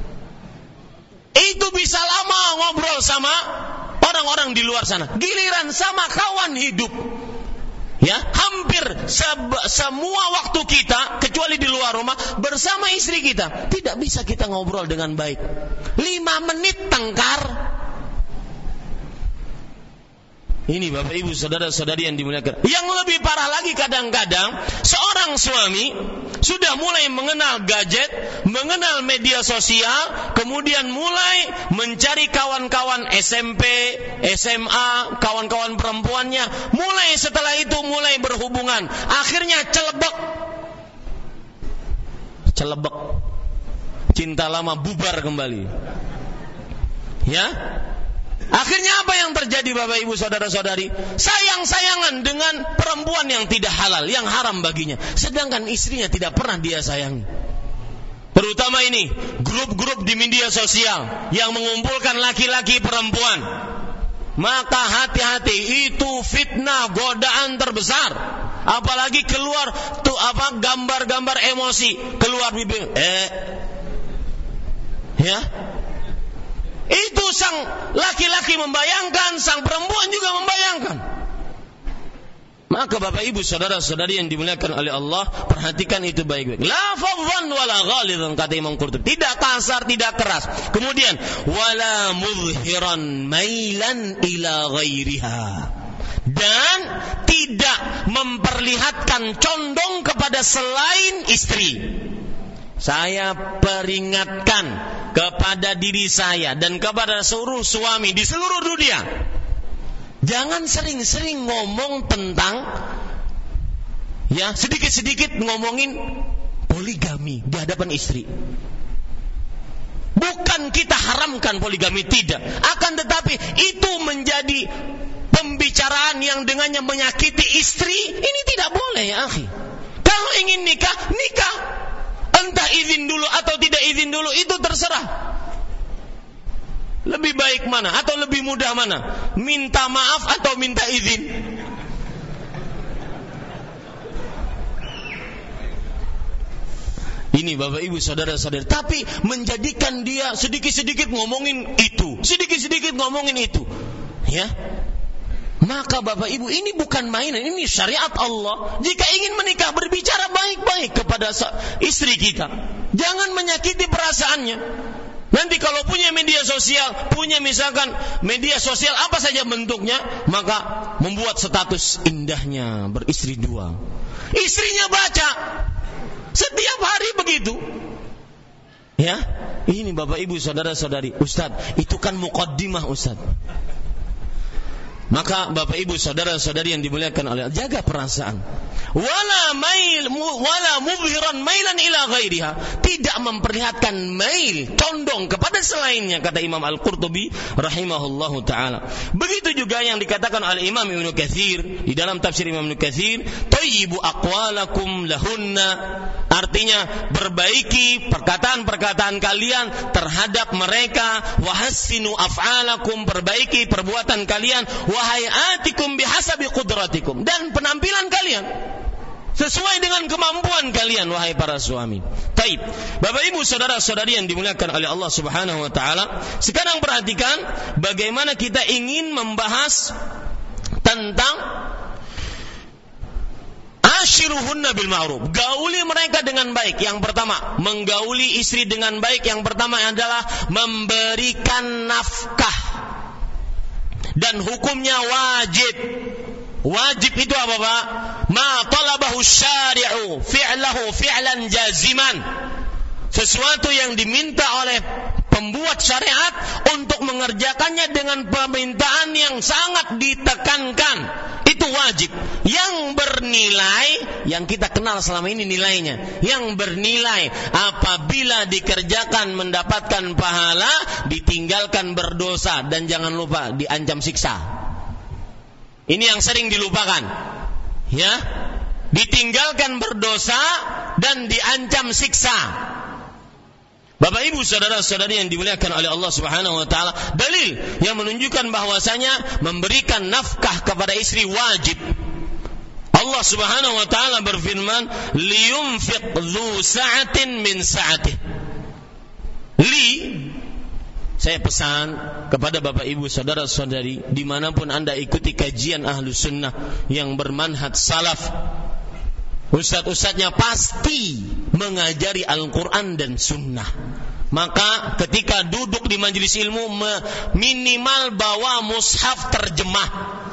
Itu bisa lama ngobrol sama orang-orang di luar sana. Giliran sama kawan hidup, ya, hampir se- semua waktu kita kecuali di luar rumah bersama istri kita, tidak bisa kita ngobrol dengan baik. Lima menit tengkar, Ini Bapak Ibu saudara-saudari yang dimuliakan. Yang lebih parah lagi kadang-kadang seorang suami sudah mulai mengenal gadget, mengenal media sosial, kemudian mulai mencari kawan-kawan S M P, S M A, kawan-kawan perempuannya, mulai setelah itu mulai berhubungan, akhirnya celebek. Celebek. Cinta lama bubar kembali. Ya? Akhirnya apa yang terjadi Bapak Ibu saudara-saudari? Sayang-sayangan dengan perempuan yang tidak halal, yang haram baginya. Sedangkan istrinya tidak pernah dia sayangi. Terutama ini, grup-grup di media sosial yang mengumpulkan laki-laki perempuan. Maka hati-hati, itu fitnah, godaan terbesar. Apalagi keluar tuh apa gambar-gambar emosi, keluar bibir. Eh. Ya. Itu sang laki-laki membayangkan, sang perempuan juga membayangkan. Maka Bapak Ibu saudara-saudari yang dimuliakan oleh Allah, perhatikan itu baik-baik. La fadhan wala ghalidhan, kata Imam Qurtubi. Tidak kasar, tidak keras. Kemudian wala mudhiran mailan ila ghairiha. Dan tidak memperlihatkan condong kepada selain istri. Saya peringatkan kepada diri saya dan kepada seluruh suami di seluruh dunia, jangan sering-sering ngomong tentang, ya sedikit-sedikit ngomongin poligami di hadapan istri. Bukan kita haramkan poligami, tidak. Akan tetapi itu menjadi pembicaraan yang dengannya menyakiti istri. Ini tidak boleh ya akhi. Kalau ingin nikah, nikah. Entah izin dulu atau tidak izin dulu, itu terserah. Lebih baik mana atau lebih mudah mana? Minta maaf atau minta izin? Ini Bapak Ibu saudara-saudari. Tapi menjadikan dia sedikit-sedikit ngomongin itu, sedikit-sedikit ngomongin itu, ya. Maka Bapak Ibu, ini bukan mainan, ini syariat Allah. Jika ingin menikah, berbicara baik-baik kepada istri kita. Jangan menyakiti perasaannya. Nanti kalau punya media sosial, punya misalkan media sosial apa saja bentuknya, maka membuat status indahnya beristri dua. Istrinya baca setiap hari begitu. Ya, ini Bapak Ibu saudara-saudari. Ustaz, itu kan muqaddimah Ustaz. Maka Bapak Ibu saudara-saudari yang dimuliakan oleh Allah, jaga perasaan. Wala mail wala mubhiran mailan ila ghairiha, tidak memperlihatkan mail, condong kepada selainnya, kata Imam Al-Qurtubi rahimahullahu taala. Begitu juga yang dikatakan oleh Imam Ibnu Katsir di dalam tafsir Imam Ibnu Katsir, tayyibu aqwalakum lahunna, artinya perbaiki perkataan-perkataan kalian terhadap mereka, wahassinu af'alakum, perbaiki perbuatan kalian, wahayatikum bihasabi qudratikum, dan penampilan kalian sesuai dengan kemampuan kalian, wahai para suami. Taib. Bapak Ibu saudara-saudari yang dimuliakan oleh Allah Subhanahu wa taala, sekarang perhatikan bagaimana kita ingin membahas tentang ashiruhunna bil ma'ruf. Gauli mereka dengan baik. Yang pertama, menggauli istri dengan baik. Yang pertama adalah memberikan nafkah. Dan hukumnya wajib. Wajib itu apa Pak? Ma talabahu syari'u fi'lahu fi'lan jaziman. Sesuatu yang diminta oleh pembuat syariat untuk mengerjakannya dengan permintaan yang sangat ditekankan. Itu wajib. Yang bernilai, yang kita kenal selama ini nilainya, yang bernilai apabila dikerjakan mendapatkan pahala, ditinggalkan berdosa, dan jangan lupa diancam siksa. Ini yang sering dilupakan, ya, ditinggalkan berdosa dan diancam siksa. Bapak Ibu saudara-saudari yang dimuliakan oleh Allah Subhanahu wa taala, dalil yang menunjukkan bahwasanya memberikan nafkah kepada istri wajib. Allah Subhanahu wa taala berfirman, liyunfiq dzu sa'atin min sa'atih. Li, saya pesan kepada Bapak Ibu saudara-saudari dimanapun Anda ikuti kajian ahlu sunnah yang bermanhaj salaf, ustadz-ustadznya pasti mengajari Al-Quran dan sunnah. Maka ketika duduk di majelis ilmu, minimal bawa mushaf terjemah.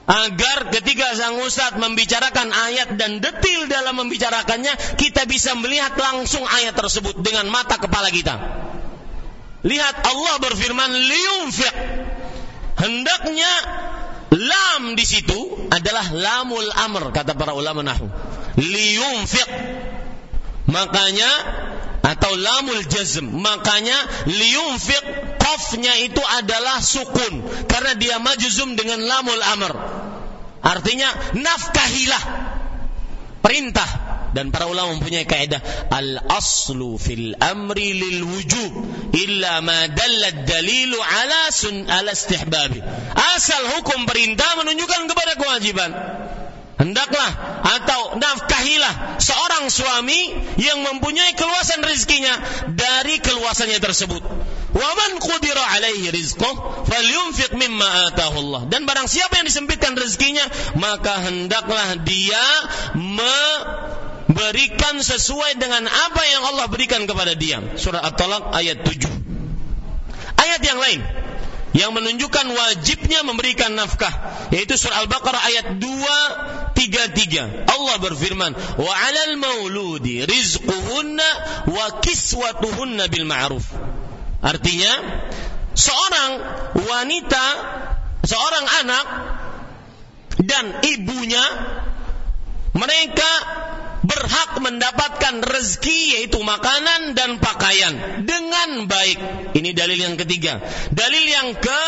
agar ketika sang ustadz membicarakan ayat dan detil dalam membicarakannya, kita bisa melihat langsung ayat tersebut dengan mata kepala kita. Lihat, Allah berfirman liyunfiq. Hendaknya lam di situ adalah lamul amr, kata para ulama nahwu. Liyunfiq. Makanya atau lamul jazm, makanya liyunfiq qafnya itu adalah sukun karena dia majzum dengan lamul amr. Artinya nafkahilah, perintah. Dan para ulama mempunyai kaidah al aslu fil amri lil wujub illa ma dalla dalilu ala sun ala istihbab. Asal hukum perintah menunjukkan kepada kewajiban. Hendaklah atau nafkahilah seorang suami yang mempunyai keluasan rezekinya dari keluasannya tersebut. Wa man qudira alaihi rizquh falyunfiq mimma ataahu Allah. Dan barang siapa yang disempitkan rezekinya, maka hendaklah dia memberikan sesuai dengan apa yang Allah berikan kepada dia. Surah At-Talaq ayat tujuh. Ayat yang lain yang menunjukkan wajibnya memberikan nafkah, yaitu surah Al-Baqarah ayat dua tiga tiga. Allah berfirman, wa 'alal mauludi rizquhunna wa kiswatuhunna bil ma'ruf. Artinya, seorang wanita, seorang anak dan ibunya, mereka berhak mendapatkan rezeki, yaitu makanan dan pakaian dengan baik. Ini dalil yang ketiga. Dalil yang ke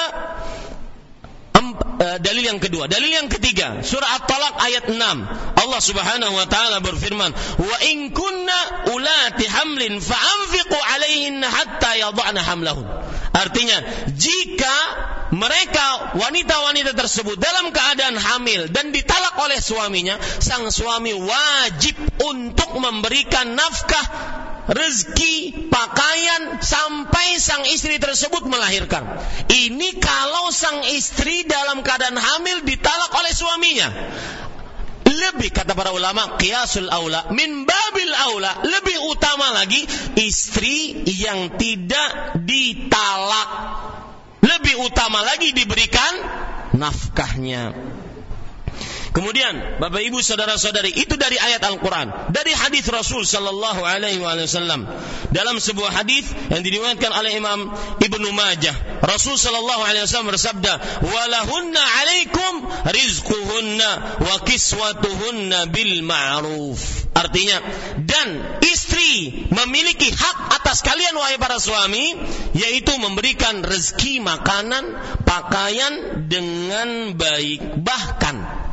Uh, dalil yang kedua, dalil yang ketiga, surah At-Talaq ayat enam. Allah Subhanahu wa taala berfirman, "Wa in kunna ulati hamlin fa'anfiqu 'alaihinna hatta yadh'na hamlahun." Artinya, jika mereka wanita-wanita tersebut dalam keadaan hamil dan ditalak oleh suaminya, sang suami wajib untuk memberikan nafkah, rezeki, pakaian sampai sang istri tersebut melahirkan. Ini kalau sang istri dalam keadaan hamil ditalak oleh suaminya. Lebih, kata para ulama, qiyasul aula, min babil aula, lebih utama lagi istri yang tidak ditalak. Lebih utama lagi diberikan nafkahnya. Kemudian, Bapak Ibu saudara-saudari, itu dari ayat Al-Quran, dari hadis Rasul sallallahu alaihi wasallam. Dalam sebuah hadis yang diriwayatkan oleh Imam Ibnu Majah, Rasul sallallahu alaihi wasallam bersabda, "Walahunna 'alaikum rizquhunna wa kiswatuhunna bil ma'ruf." Artinya, dan istri memiliki hak atas kalian wahai para suami, yaitu memberikan rezeki, makanan, pakaian dengan baik. Bahkan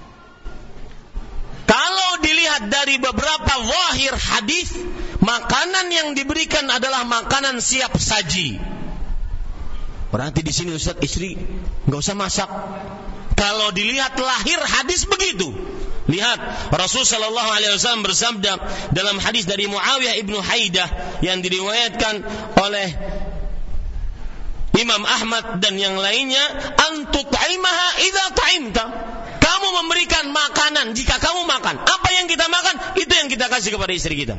kalau dilihat dari beberapa zahir hadis, makanan yang diberikan adalah makanan siap saji. Berarti di sini Ustaz, istri enggak usah masak. Kalau dilihat lahir hadis begitu. Lihat, Rasul sallallahu alaihi wasallam bersabda dalam hadis dari Muawiyah ibnu Haidah yang diriwayatkan oleh Imam Ahmad dan yang lainnya, "Antut'imaha idza ta'imta." Kamu memberikan makanan jika kamu makan. Apa yang kita makan, itu yang kita kasih kepada istri kita.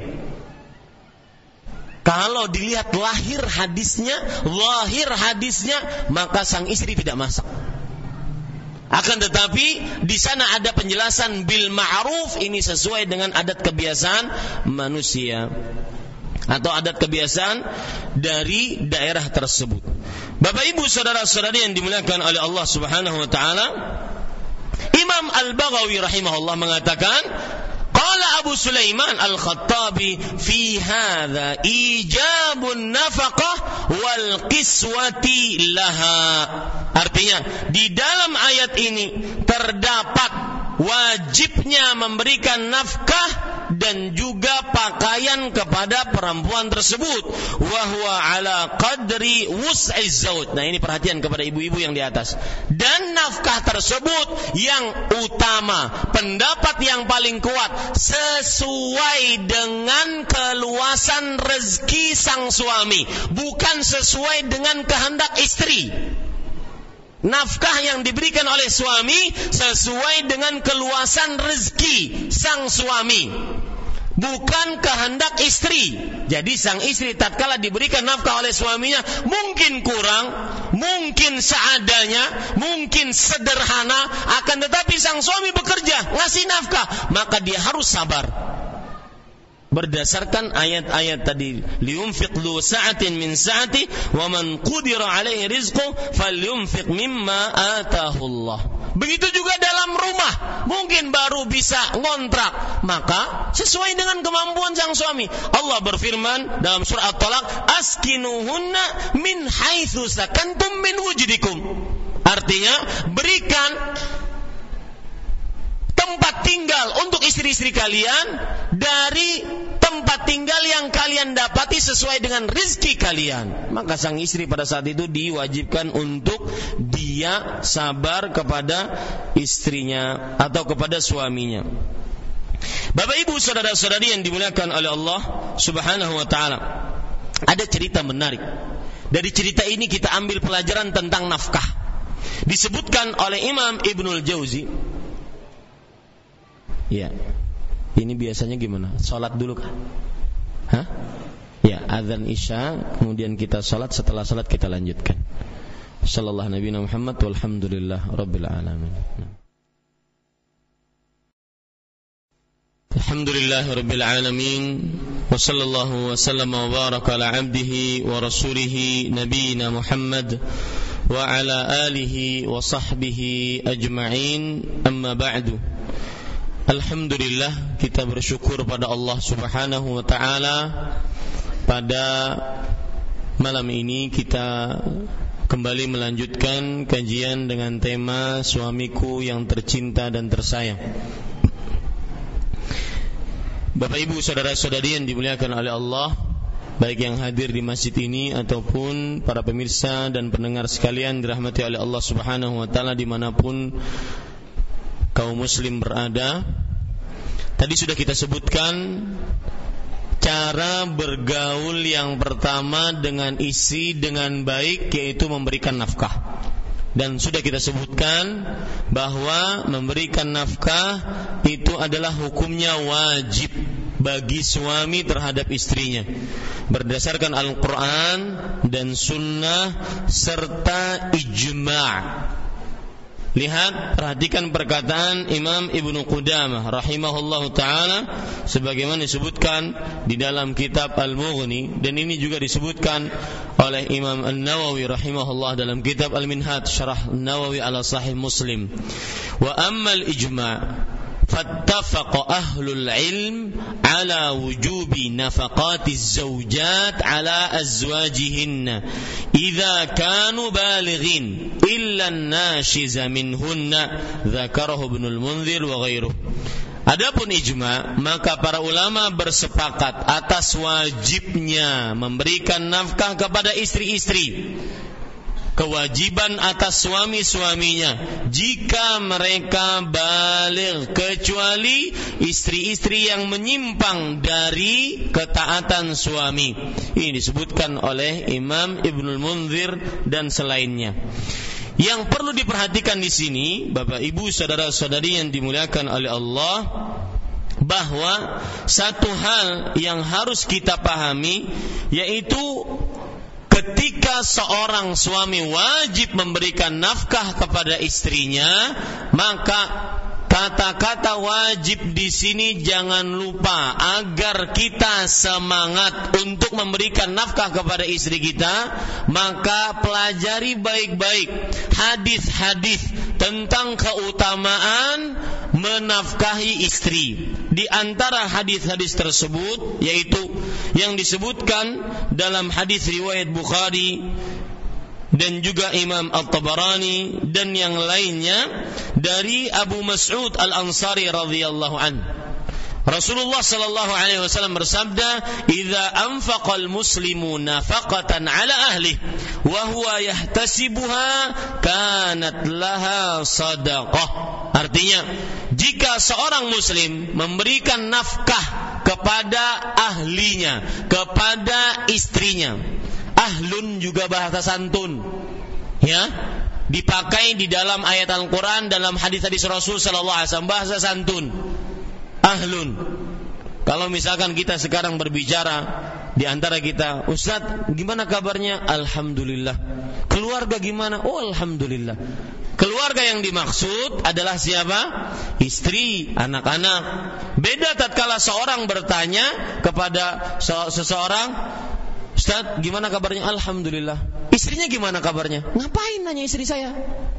Kalau dilihat lahir hadisnya, lahir hadisnya, maka sang istri tidak masak. Akan tetapi di sana ada penjelasan bil ma'ruf, ini sesuai dengan adat kebiasaan manusia atau adat kebiasaan dari daerah tersebut. Bapak Ibu saudara-saudari yang dimuliakan oleh Allah Subhanahu wa taala, Imam Al-Baghawi rahimahullah mengatakan, qala Abu Sulaiman Al-Khattabi fi hadza ijabun nafaqah wal qiswati laha. Artinya, di dalam ayat ini terdapat wajibnya memberikan nafkah dan juga pakaian kepada perempuan tersebut, wa huwa ala qadri wus'iz zawj. Nah, ini perhatian kepada ibu-ibu yang di atas. Dan nafkah tersebut yang utama, pendapat yang paling kuat, sesuai dengan keluasan rezeki sang suami, bukan sesuai dengan kehendak istri. Nafkah yang diberikan oleh suami sesuai dengan keluasan rezeki sang suami, bukan kehendak istri. Jadi sang istri tatkala diberikan nafkah oleh suaminya mungkin kurang, mungkin seadanya, mungkin sederhana, akan tetapi sang suami bekerja ngasih nafkah, maka dia harus sabar. Berdasarkan ayat-ayat tadi, liyunfiq lu sa'atin min sa'ati wa man qudira alaihi rizquhu falyunfiq mimma atahu Allah. Begitu juga dalam rumah, mungkin baru bisa ngontrak, maka sesuai dengan kemampuan sang suami. Allah berfirman dalam surah At-Talaq, askinuhunna min haitsu sakantum min wujdikum. Artinya, berikan tempat tinggal untuk istri-istri kalian dari tempat tinggal yang kalian dapati sesuai dengan rezeki kalian. Maka sang istri pada saat itu diwajibkan untuk dia sabar kepada istrinya atau kepada suaminya. Bapak Ibu saudara-saudari yang dimuliakan oleh Allah Subhanahu wa taala, ada cerita menarik. Dari cerita ini kita ambil pelajaran tentang nafkah. Disebutkan oleh Imam Ibnul Jauzi. Ya, ini biasanya gimana? Salat dulu kah? Hah? Ya, azan isya, kemudian kita salat, setelah salat kita lanjutkan. Sallallahu Nabi Muhammad walhamdulillah rabbil alamin. Alhamdulillah rabbil alamin. Wa sallallahu wa sallama wa baraka ala abdihi wa rasulihi nabiyina Muhammad wa ala alihi wa sahbihi ajma'in. Amma ba'du. Alhamdulillah, kita bersyukur pada Allah Subhanahu wa taala. Pada malam ini kita kembali melanjutkan kajian dengan tema suamiku yang tercinta dan tersayang. Bapak Ibu saudara-saudari yang dimuliakan oleh Allah, baik yang hadir di masjid ini ataupun para pemirsa dan pendengar sekalian dirahmati oleh Allah Subhanahu wa taala dimanapun kaum muslim berada. Tadi sudah kita sebutkan cara bergaul yang pertama dengan istri dengan baik, yaitu memberikan nafkah. Dan sudah kita sebutkan bahwa memberikan nafkah itu adalah hukumnya wajib bagi suami terhadap istrinya berdasarkan Al-Quran dan Sunnah serta ijma'. Lihat, perhatikan perkataan Imam Ibnu Qudamah rahimahullahu ta'ala sebagaimana disebutkan di dalam kitab Al-Mughni, dan ini juga disebutkan oleh Imam An-Nawawi rahimahullah dalam kitab Al-Minhaj Syarah An-Nawawi ala Sahih Muslim. Wa ammal ijma' fattafaqa ahlul ilm ala wujubi nafaqatiz zawjat ala azwajihinna idza kanu balighin illa an-nashiza minhunna, dzakarahu Ibnul Munzir wa ghairuh. Adapun ijma', maka para ulama bersepakat atas wajibnya memberikan nafkah kepada istri-istri, kewajiban atas suami-suaminya jika mereka baligh, kecuali istri-istri yang menyimpang dari ketaatan suami. Ini disebutkan oleh Imam Ibnul Munzir dan selainnya. Yang perlu diperhatikan di sini, Bapak Ibu saudara-saudari yang dimuliakan oleh Allah, bahwa satu hal yang harus kita pahami, yaitu ketika seorang suami wajib memberikan nafkah kepada istrinya, maka kata-kata wajib di sini jangan lupa agar kita semangat untuk memberikan nafkah kepada istri kita, maka pelajari baik-baik hadis-hadis tentang keutamaan menafkahi istri. Di antara hadis-hadis tersebut yaitu yang disebutkan dalam hadis riwayat Bukhari dan juga Imam At-Tabarani dan yang lainnya dari Abu Mas'ud Al-Ansari radhiyallahu anhu. Rasulullah sallallahu alaihi wasallam bersabda, "Idza anfaqal muslimu nafaqatan ala ahlihi wa huwa yahtasibuha kanat laha shadaqah." Artinya, jika seorang muslim memberikan nafkah kepada ahlinya, kepada istrinya, ahlun juga bahasa santun, ya, dipakai di dalam ayat Al-Quran, dalam hadis-hadis Rasul sallallahu alaihi wasallam, bahasa santun. Ahlun, Kalau misalkan kita sekarang berbicara di antara kita, Ustaz, gimana kabarnya? Alhamdulillah. Keluarga gimana? Oh, alhamdulillah. Keluarga yang dimaksud adalah siapa? Istri, anak-anak. Beda tatkala seorang bertanya kepada seseorang, Ustaz, gimana kabarnya? Alhamdulillah. Istrinya gimana kabarnya? Ngapain nanya istri saya?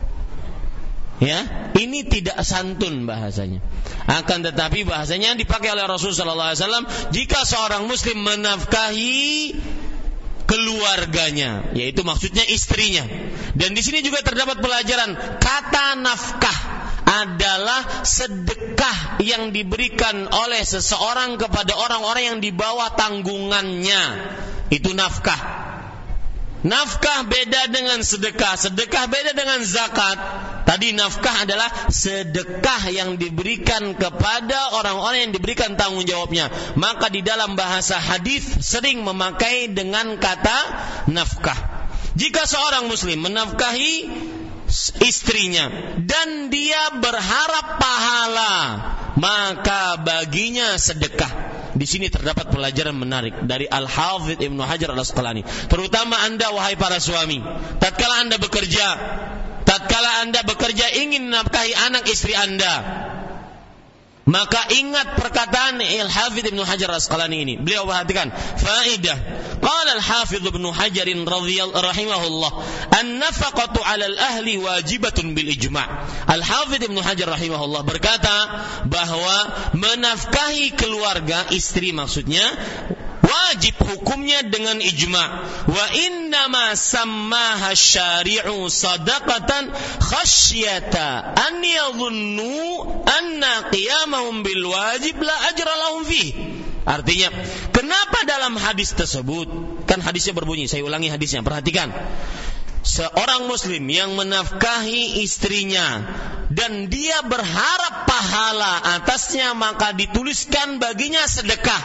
Ya, ini tidak santun bahasanya. Akan tetapi bahasanya dipakai oleh Rasulullah sallallahu alaihi wasallam jika seorang muslim menafkahi keluarganya, yaitu maksudnya istrinya. Dan di sini juga terdapat pelajaran, kata nafkah adalah sedekah yang diberikan oleh seseorang kepada orang-orang yang di bawah tanggungannya. Itu nafkah. Nafkah beda dengan sedekah, sedekah beda dengan zakat. Tadi nafkah adalah sedekah yang diberikan kepada orang-orang yang diberikan tanggung jawabnya. Maka di dalam bahasa hadis sering memakai dengan kata nafkah. Jika seorang muslim menafkahi istrinya dan dia berharap pahala, maka baginya sedekah. Di sini terdapat pelajaran menarik dari Al-Hafidz Ibnu Hajar Al-Asqalani. Terutama Anda wahai para suami, tatkala Anda bekerja, tatkala Anda bekerja ingin menafkahi anak istri Anda, maka ingat perkataan Al-Hafidz Ibnu Hajar Al-Asqalani ini. Beliau perhatikan faedah. Qala Al-Hafidz Ibnu Hajar radhiyallahu rahimahullah, an-nafaqatu 'ala al-ahli wajibatun bil ijma'. Al-Hafidz Ibnu Hajar rahimahullah berkata bahwa menafkahi keluarga, istri maksudnya, wajib hukumnya dengan ijma'. Wa innama sammaha syari'u sadaqatan khasyata an yadhunnu anna qiyamahum bil wajib la ajra lahum fihi. Artinya, kenapa dalam hadis tersebut, kan hadisnya berbunyi, saya ulangi hadisnya, perhatikan. Seorang muslim yang menafkahi istrinya dan dia berharap pahala atasnya, maka dituliskan baginya sedekah.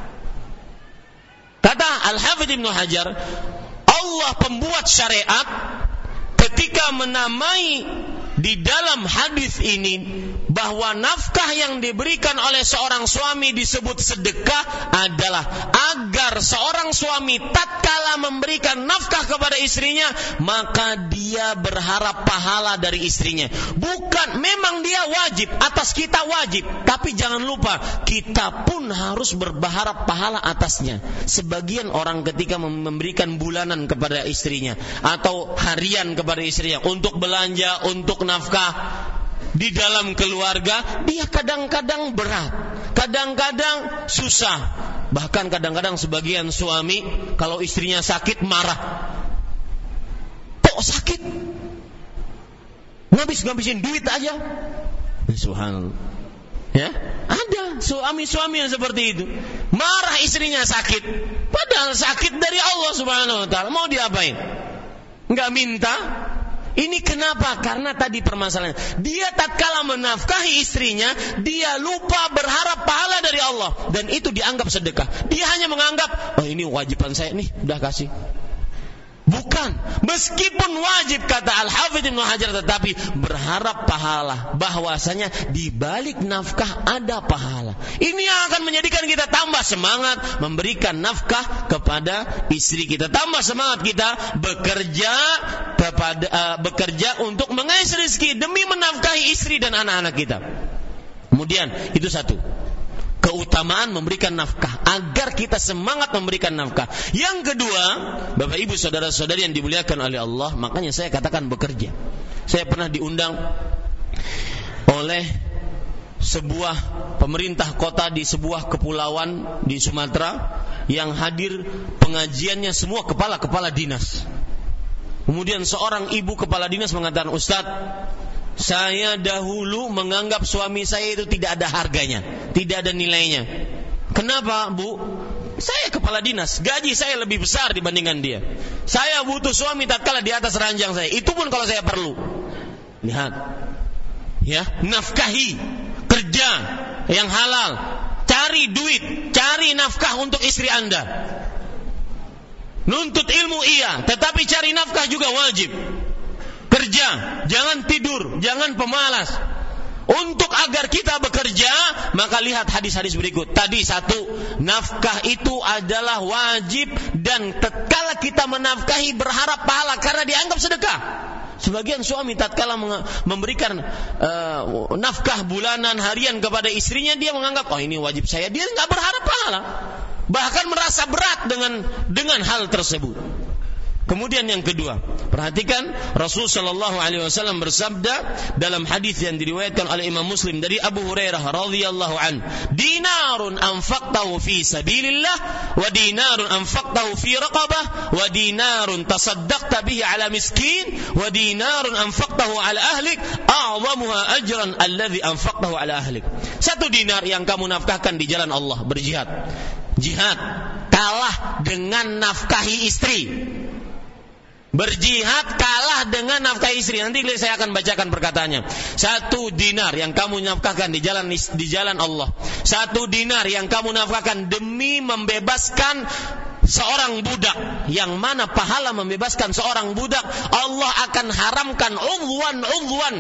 Kata Al-Hafidz Ibnu Hajar, Allah pembuat syariat ketika menamai di dalam hadis ini bahwa nafkah yang diberikan oleh seorang suami disebut sedekah adalah agar seorang suami tatkala memberikan nafkah kepada istrinya, maka dia berharap pahala dari istrinya. Bukan, memang dia wajib, atas kita wajib, tapi jangan lupa kita pun harus berharap pahala atasnya. Sebagian orang ketika memberikan bulanan kepada istrinya atau harian kepada istrinya untuk belanja, untuk nafkah di dalam keluarga, dia kadang-kadang berat, kadang-kadang susah. Bahkan kadang-kadang sebagian suami kalau istrinya sakit marah. Kok sakit? Ngabis-ngabisin duit aja. Subhanallah. Ya, ada suami-suami yang seperti itu. Marah istrinya sakit, padahal sakit dari Allah Subhanahu wa taala. Mau diapain? Enggak minta. Ini kenapa? Karena tadi permasalahan, dia tatkala menafkahi istrinya, dia lupa berharap pahala dari Allah, dan itu dianggap sedekah. Dia hanya menganggap, oh ini wajiban saya nih, udah kasih. Bukan, meskipun wajib kata Al-Hafidz Ibnu Hajar, tetapi berharap pahala, bahwasanya di balik nafkah ada pahala. Ini yang akan menjadikan kita tambah semangat memberikan nafkah kepada istri kita, tambah semangat kita bekerja kepada uh, bekerja untuk mengais rezeki demi menafkahi istri dan anak-anak kita. Kemudian itu satu, keutamaan memberikan nafkah, agar kita semangat memberikan nafkah. Yang kedua, Bapak Ibu saudara-saudari yang dimuliakan oleh Allah, makanya saya katakan bekerja. Saya pernah diundang oleh sebuah pemerintah kota di sebuah kepulauan di Sumatera, yang hadir pengajiannya semua kepala-kepala dinas. Kemudian seorang ibu kepala dinas mengatakan, Ustadz, saya dahulu menganggap suami saya itu tidak ada harganya, tidak ada nilainya. Kenapa, Bu? Saya kepala dinas, gaji saya lebih besar dibandingkan dia. Saya butuh suami tatkala di atas ranjang saya, itu pun kalau saya perlu. Lihat, ya, nafkahi, kerja yang halal, cari duit, cari nafkah untuk istri Anda. Nuntut ilmu iya, tetapi cari nafkah juga wajib. Kerja, jangan tidur, jangan pemalas. Untuk agar kita bekerja, maka lihat hadis-hadis berikut. Tadi satu, nafkah itu adalah wajib dan tatkala kita menafkahi berharap pahala karena dianggap sedekah. Sebagian suami tatkala memberikan uh, nafkah bulanan, harian kepada istrinya, dia menganggap oh ini wajib saya. Dia enggak berharap pahala. Bahkan merasa berat dengan dengan hal tersebut. Kemudian yang kedua, perhatikan Rasul sallallahu alaihi wasallam bersabda dalam hadis yang diriwayatkan oleh Imam Muslim dari Abu Hurairah radhiyallahu an, "Dinarun anfaqtahu fi sabilillah wa dinarun anfaqtahu fi raqabah wa dinarun tasaddaqta bihi ala miskin wa dinarun anfaqtahu ala ahlik a'zamuha ajran alladhi anfaqtahu ala ahlik." Satu dinar yang kamu nafkahkan di jalan Allah, berjihad. Jihad kalah dengan nafkahi istri. Berjihad kalah dengan nafkah istri. Nanti saya akan bacakan perkataannya. Satu dinar yang kamu nafkahkan di jalan di jalan Allah. Satu dinar yang kamu nafkahkan demi membebaskan seorang budak. Yang mana pahala membebaskan seorang budak, Allah akan haramkan udwan-udwan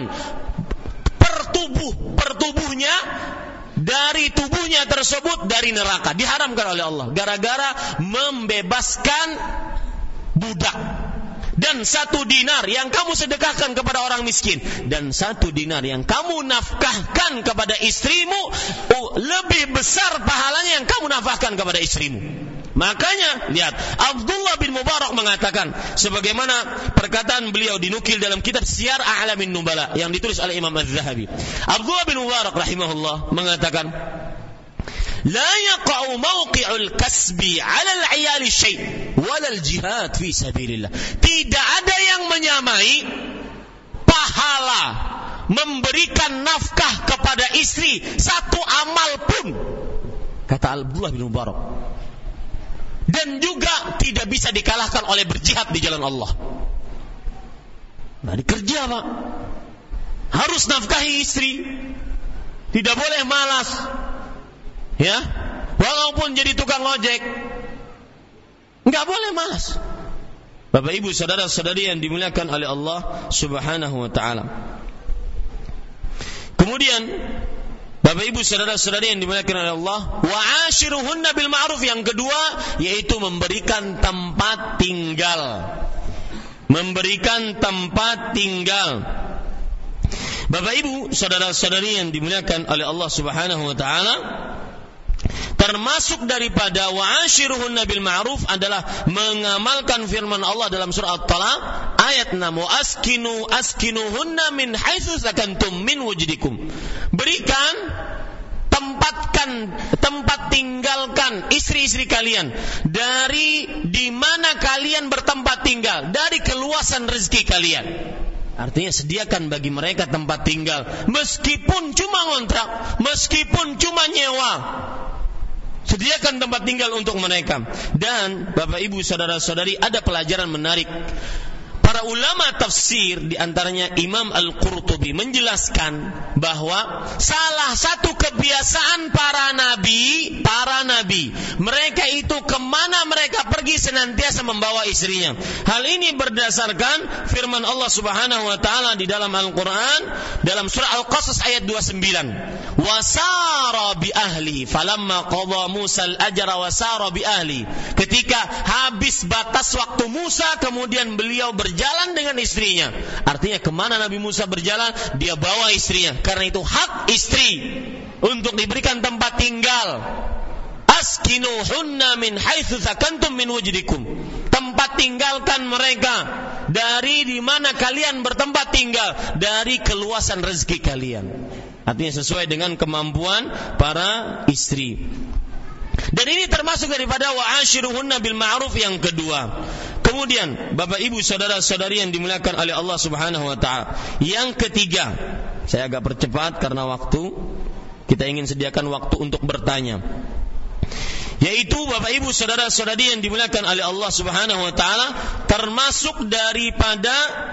pertubuh pertubuhnya dari tubuhnya tersebut dari neraka. Diharamkan oleh Allah gara-gara membebaskan budak. Dan satu dinar yang kamu sedekahkan kepada orang miskin, dan satu dinar yang kamu nafkahkan kepada istrimu, oh, lebih besar pahalanya yang kamu nafkahkan kepada istrimu. Makanya lihat, Abdullah bin Mubarak mengatakan, sebagaimana perkataan beliau dinukil dalam kitab Siyar A'lamin Nubala yang ditulis oleh Imam Az-Zahabi. Abdullah bin Mubarak rahimahullah mengatakan, لا يقع موقع الكسب على العيال شيء ولا الجهاد في سبيل الله. Tidak ada yang menyamai pahala memberikan nafkah kepada istri satu amal pun, kata Abdullah bin Mubarak. Dan juga tidak bisa dikalahkan oleh berjihad di jalan Allah. Nah, dikerja Pak, harus nafkahi istri, tidak boleh malas. Ya, walaupun jadi tukang ojek, enggak boleh malas. Bapak Ibu saudara-saudari yang dimuliakan oleh Allah Subhanahu wa taala. Kemudian Bapak Ibu saudara-saudari yang dimuliakan oleh Allah, wa ashiruhunna bil ma'ruf, yang kedua yaitu memberikan tempat tinggal. Memberikan tempat tinggal. Bapak Ibu saudara-saudari yang dimuliakan oleh Allah Subhanahu wa taala, termasuk daripada wa'ashiruhunna bil ma'ruf adalah mengamalkan firman Allah dalam surah At-Talaq ayat enam, wa askinu askinuhunna min haitsu sakantum min wujdikum. Berikan, tempatkan, tempat tinggalkan istri-istri kalian dari di mana kalian bertempat tinggal, dari keluasan rezeki kalian. Artinya sediakan bagi mereka tempat tinggal, meskipun cuma ngontrak, meskipun cuma nyewa. Sediakan tempat tinggal untuk mereka. Dan Bapak Ibu saudara-saudari, ada pelajaran menarik. Para ulama tafsir, di antaranya Imam Al-Qurtubi, menjelaskan bahwa salah satu kebiasaan para nabi, para nabi, mereka itu kemana mereka pergi senantiasa membawa istrinya. Hal ini berdasarkan firman Allah Subhanahu wa taala di dalam Al-Qur'an dalam surah Al-Qasas ayat dua puluh sembilan. Wasara bi ahli falamma qada Musa al-ajra wasara bi ahli. Ketika habis batas waktu Musa, kemudian beliau berjalan dengan istrinya. Artinya kemana Nabi Musa berjalan, dia bawa istrinya. Karena itu hak istri untuk diberikan tempat tinggal. Askinuhunna min haitsu sakantum min wujdikum. Tempat tinggalkan mereka dari di mana kalian bertempat tinggal, dari keluasan rezeki kalian. Artinya sesuai dengan kemampuan para istri. Dan ini termasuk daripada wa'ashiruhunna bil ma'ruf yang kedua. Kemudian Bapak Ibu saudara-saudari yang dimuliakan oleh Allah Subhanahu wa taala, yang ketiga, saya agak percepat karena waktu, kita ingin sediakan waktu untuk bertanya. Yaitu Bapak Ibu saudara-saudari yang dimuliakan oleh Allah Subhanahu wa taala, termasuk daripada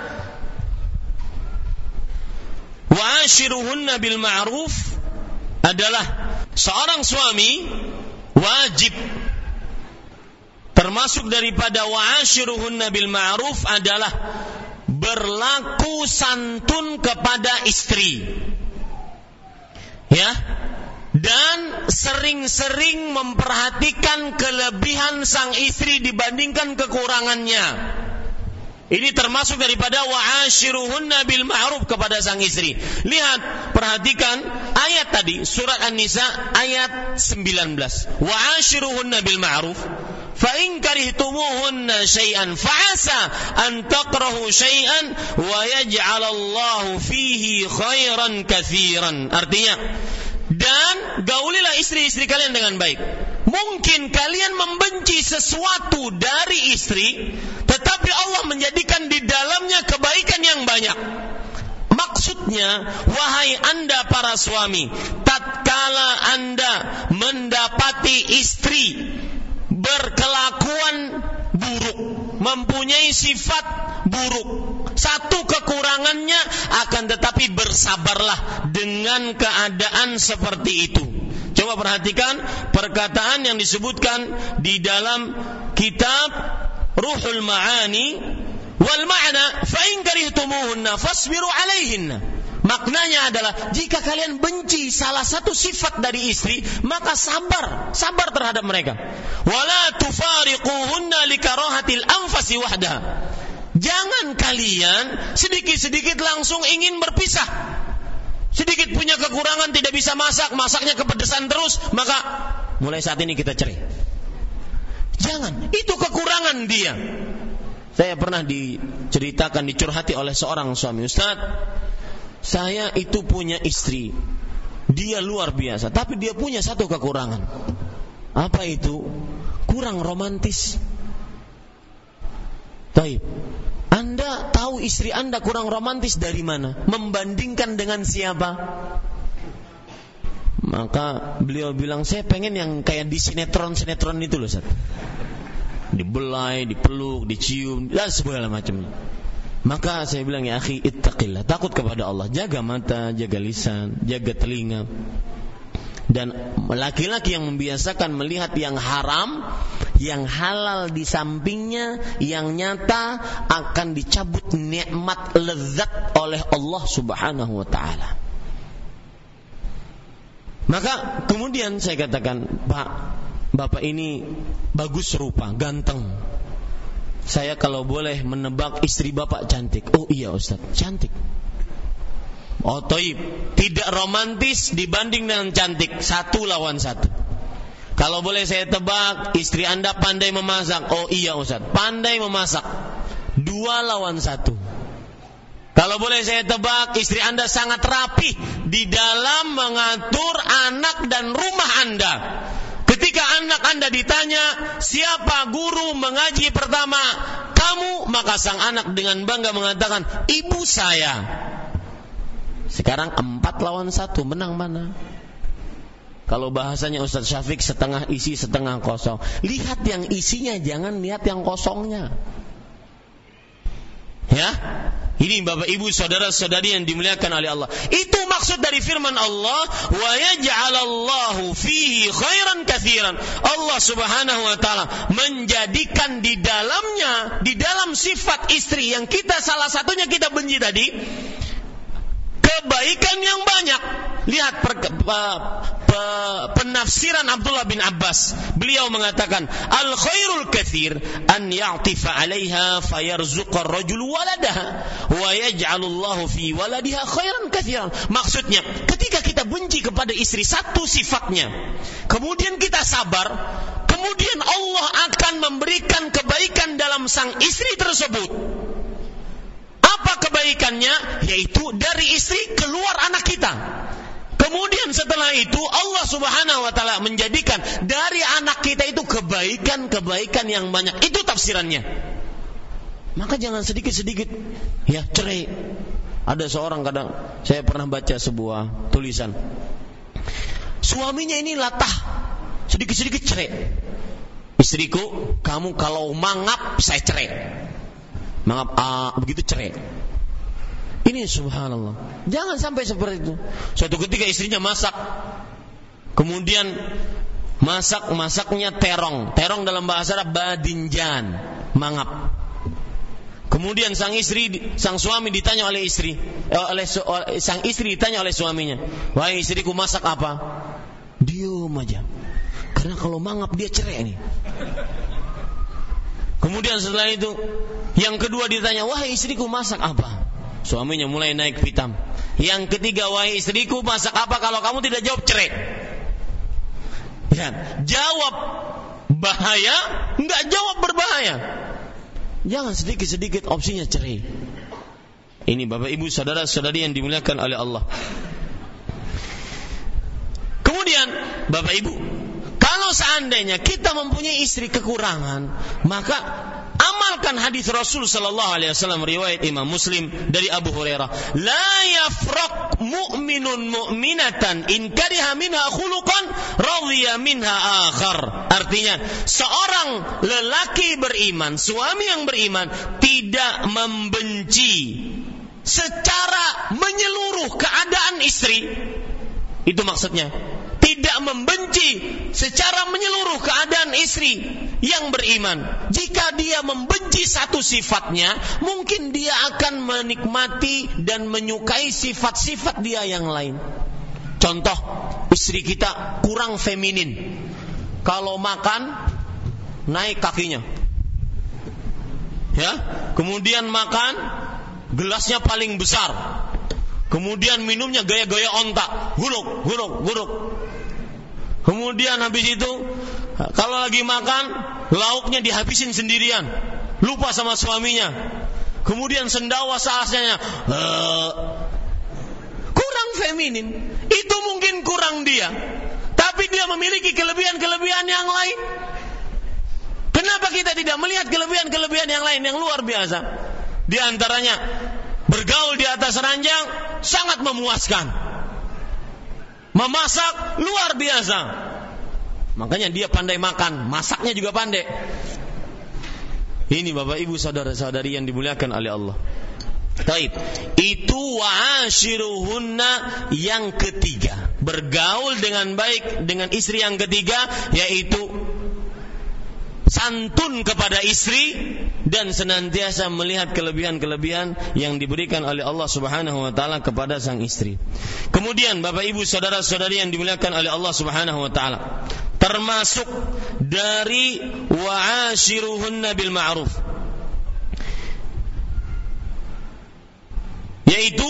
wa'ashiruhunna bil ma'ruf adalah seorang suami wajib, termasuk daripada wa'ashiruhunna bil ma'ruf adalah berlaku santun kepada istri. Ya. Dan sering-sering memperhatikan kelebihan sang istri dibandingkan kekurangannya. Ini termasuk daripada wa'ashiruhunna bil ma'ruf kepada sang istri. Lihat, perhatikan ayat tadi, surat An-Nisa ayat sembilan belas. Wa'ashiruhunna bil ma'ruf fa in karihtumuhunna syai'an fa'asa an takrahu syai'an wa yaj'alallahu fihi khairan katsiran. Artinya, dan gaulilah istri-istri kalian dengan baik. Mungkin kalian membenci sesuatu dari istri, tetapi Allah menjadikan di dalamnya kebaikan yang banyak. Maksudnya, wahai anda para suami, tatkala anda mendapati istri berkelakuan buruk, mempunyai sifat buruk, satu kekurangannya, akan tetapi bersabarlah dengan keadaan seperti itu. Coba perhatikan perkataan yang disebutkan di dalam kitab Ruhul Ma'ani wal Ma'na fa in karihtumuhunna fasbiru 'alaihinna. Maknanya adalah jika kalian benci salah satu sifat dari istri, maka sabar, sabar terhadap mereka. Wala tufariquhunna likarahatil anfasi wahdaha. Jangan kalian sedikit-sedikit langsung ingin berpisah. Sedikit punya kekurangan, tidak bisa masak, masaknya kepedesan terus, maka mulai saat ini kita cerai. Jangan, itu kekurangan dia. Saya pernah diceritakan, dicurhati oleh seorang suami, Ustaz, saya itu punya istri, dia luar biasa, tapi dia punya satu kekurangan. Apa itu? Kurang romantis. Baik. Anda tahu istri Anda kurang romantis dari mana? Membandingkan dengan siapa? Maka beliau bilang, saya pengen yang kayak di sinetron-sinetron itu loh, Ustaz. Dibelai, dipeluk, dicium, dan segala macamnya. Maka saya bilang, ya akhi, ittaqillah, takut kepada Allah. Jaga mata, jaga lisan, jaga telinga. Dan laki-laki yang membiasakan melihat yang haram, yang halal di sampingnya, yang nyata akan dicabut nikmat lezat oleh Allah Subhanahu wa taala. Maka kemudian saya katakan, Pak, Bapak ini bagus rupa, ganteng. Saya kalau boleh menebak istri Bapak cantik. Oh iya Ustaz, cantik. Oh toib, tidak romantis dibanding dengan cantik, satu lawan satu. Kalau boleh saya tebak, istri Anda pandai memasak. Oh iya Ustaz, pandai memasak, dua lawan satu. Kalau boleh saya tebak, istri Anda sangat rapi di dalam mengatur anak dan rumah Anda. Ketika anak Anda ditanya, siapa guru mengaji pertama kamu, maka sang anak dengan bangga mengatakan, ibu saya. Sekarang empat lawan satu, menang mana? Kalau bahasanya Ustaz Syafiq, setengah isi setengah kosong. Lihat yang isinya, jangan lihat yang kosongnya. Ya, ini Bapak Ibu saudara-saudari yang dimuliakan oleh Allah. Itu maksud dari firman Allah, wa yaj'alallahu fihi khairan katsiran. Allah Subhanahu wa taala menjadikan di dalamnya, di dalam sifat istri yang kita salah satunya kita benci tadi, kebaikan yang banyak. Lihat per, pe, pe, penafsiran Abdullah bin Abbas. Beliau mengatakan, al khairul katsir an ya'tifa 'alaiha fayarzuqa ar-rajul waladaha wa yaj'alullahu fi waladiha khairan katsiran. Maksudnya, ketika kita benci kepada istri satu sifatnya, kemudian kita sabar, kemudian Allah akan memberikan kebaikan dalam sang istri tersebut. Apa kebaikannya? Yaitu dari istri keluar anak kita. Kemudian setelah itu Allah Subhanahu wa taala menjadikan dari anak kita itu kebaikan-kebaikan yang banyak. Itu tafsirannya. Maka jangan sedikit-sedikit ya cerai. Ada seorang kadang saya pernah baca sebuah tulisan. Suaminya ini latah, sedikit-sedikit cerai. Istriku, kamu kalau mangap saya cerai. Mangap ah, begitu cerai. Ini subhanallah. Jangan sampai seperti itu. Suatu ketika istrinya masak, kemudian masak-masaknya terong. Terong dalam bahasa Arab badinjan, mangap. Kemudian sang istri, sang suami ditanya oleh istri, oleh sang istri ditanya oleh suaminya, wahai istriku, masak apa? Diam aja, karena kalau mangap dia cerai nih. Kemudian setelah itu, yang kedua ditanya, wahai istriku, masak apa? Suaminya mulai naik pitam. Yang ketiga, wahai istriku, masak apa? Kalau kamu tidak jawab, cerai. Ya, jawab bahaya, enggak jawab berbahaya. Jangan sedikit-sedikit opsinya cerai. Ini Bapak Ibu saudara-saudari yang dimuliakan oleh Allah. Kemudian Bapak Ibu, kalau seandainya kita mempunyai istri kekurangan, maka amalkan hadis Rasul sallallahu alaihi wasallam riwayat Imam Muslim dari Abu Hurairah, la yafraq mu'minun mu'minatan in kariha minha khuluqan radhiya minha akhar. Artinya, seorang lelaki beriman, suami yang beriman tidak membenci secara menyeluruh keadaan istri. Itu maksudnya, tidak membenci secara menyeluruh keadaan istri yang beriman. Jika dia membenci satu sifatnya, mungkin dia akan menikmati dan menyukai sifat-sifat dia yang lain. Contoh, istri kita kurang feminin. Kalau makan, naik kakinya. Ya, kemudian makan, gelasnya paling besar. Kemudian minumnya gaya-gaya onta, guruk, guruk, guruk. Kemudian habis itu, kalau lagi makan, lauknya dihabisin sendirian, lupa sama suaminya. Kemudian sendawa saasnya, uh, kurang feminin. Itu mungkin kurang dia, tapi dia memiliki kelebihan-kelebihan yang lain. Kenapa kita tidak melihat kelebihan-kelebihan yang lain yang luar biasa? Di antaranya, bergaul di atas ranjang sangat memuaskan. Memasak luar biasa. Makanya dia pandai makan, masaknya juga pandai. Ini Bapak Ibu saudara-saudari yang dimuliakan oleh Allah. Taib. Itu wa'ashiruhunna yang ketiga. Bergaul dengan baik dengan istri yang ketiga, yaitu santun kepada istri dan senantiasa melihat kelebihan-kelebihan yang diberikan oleh Allah Subhanahu wa taala kepada sang istri. Kemudian Bapak Ibu saudara-saudari yang dimuliakan oleh Allah Subhanahu wa taala, termasuk dari wa'ashiruhunna bil ma'ruf, yaitu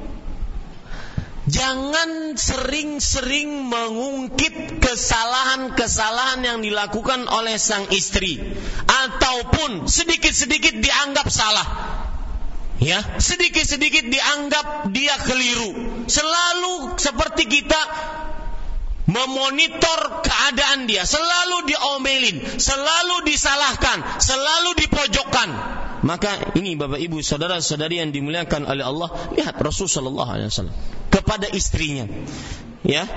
jangan sering-sering mengungkit kesalahan-kesalahan yang dilakukan oleh sang istri, ataupun sedikit-sedikit dianggap salah. Ya, sedikit-sedikit dianggap dia keliru. Selalu seperti kita memonitor keadaan dia, selalu diomelin, selalu disalahkan, selalu dipojokkan. Maka ini Bapak Ibu saudara-saudari yang dimuliakan oleh Allah, lihat Rasul sallallahu alaihi wasallam kepada istrinya. Ya,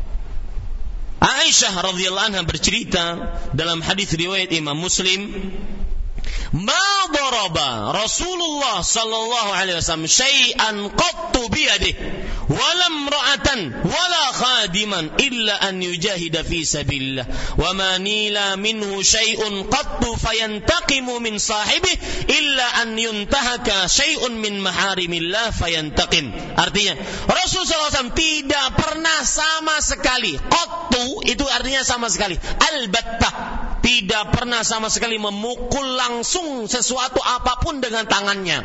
Aisyah radhiyallahu anha bercerita dalam hadis riwayat Imam Muslim, ma daraba Rasulullah sallallahu alaihi wasallam syai'an qattu biyadihi wala imra'atan wala khadiman illa an yujahida fi sabilillah wa ma nila minhu syai'un qattu fayantaqimu min sahibihi illa an yuntahaka syai'un min maharimillah fayantaqim. Artinya, Rasul sallallahu alaihi wasallam tidak pernah sama sekali, qattu itu artinya sama sekali, albattah tidak pernah sama sekali memukul langsung sesuatu apapun dengan tangannya.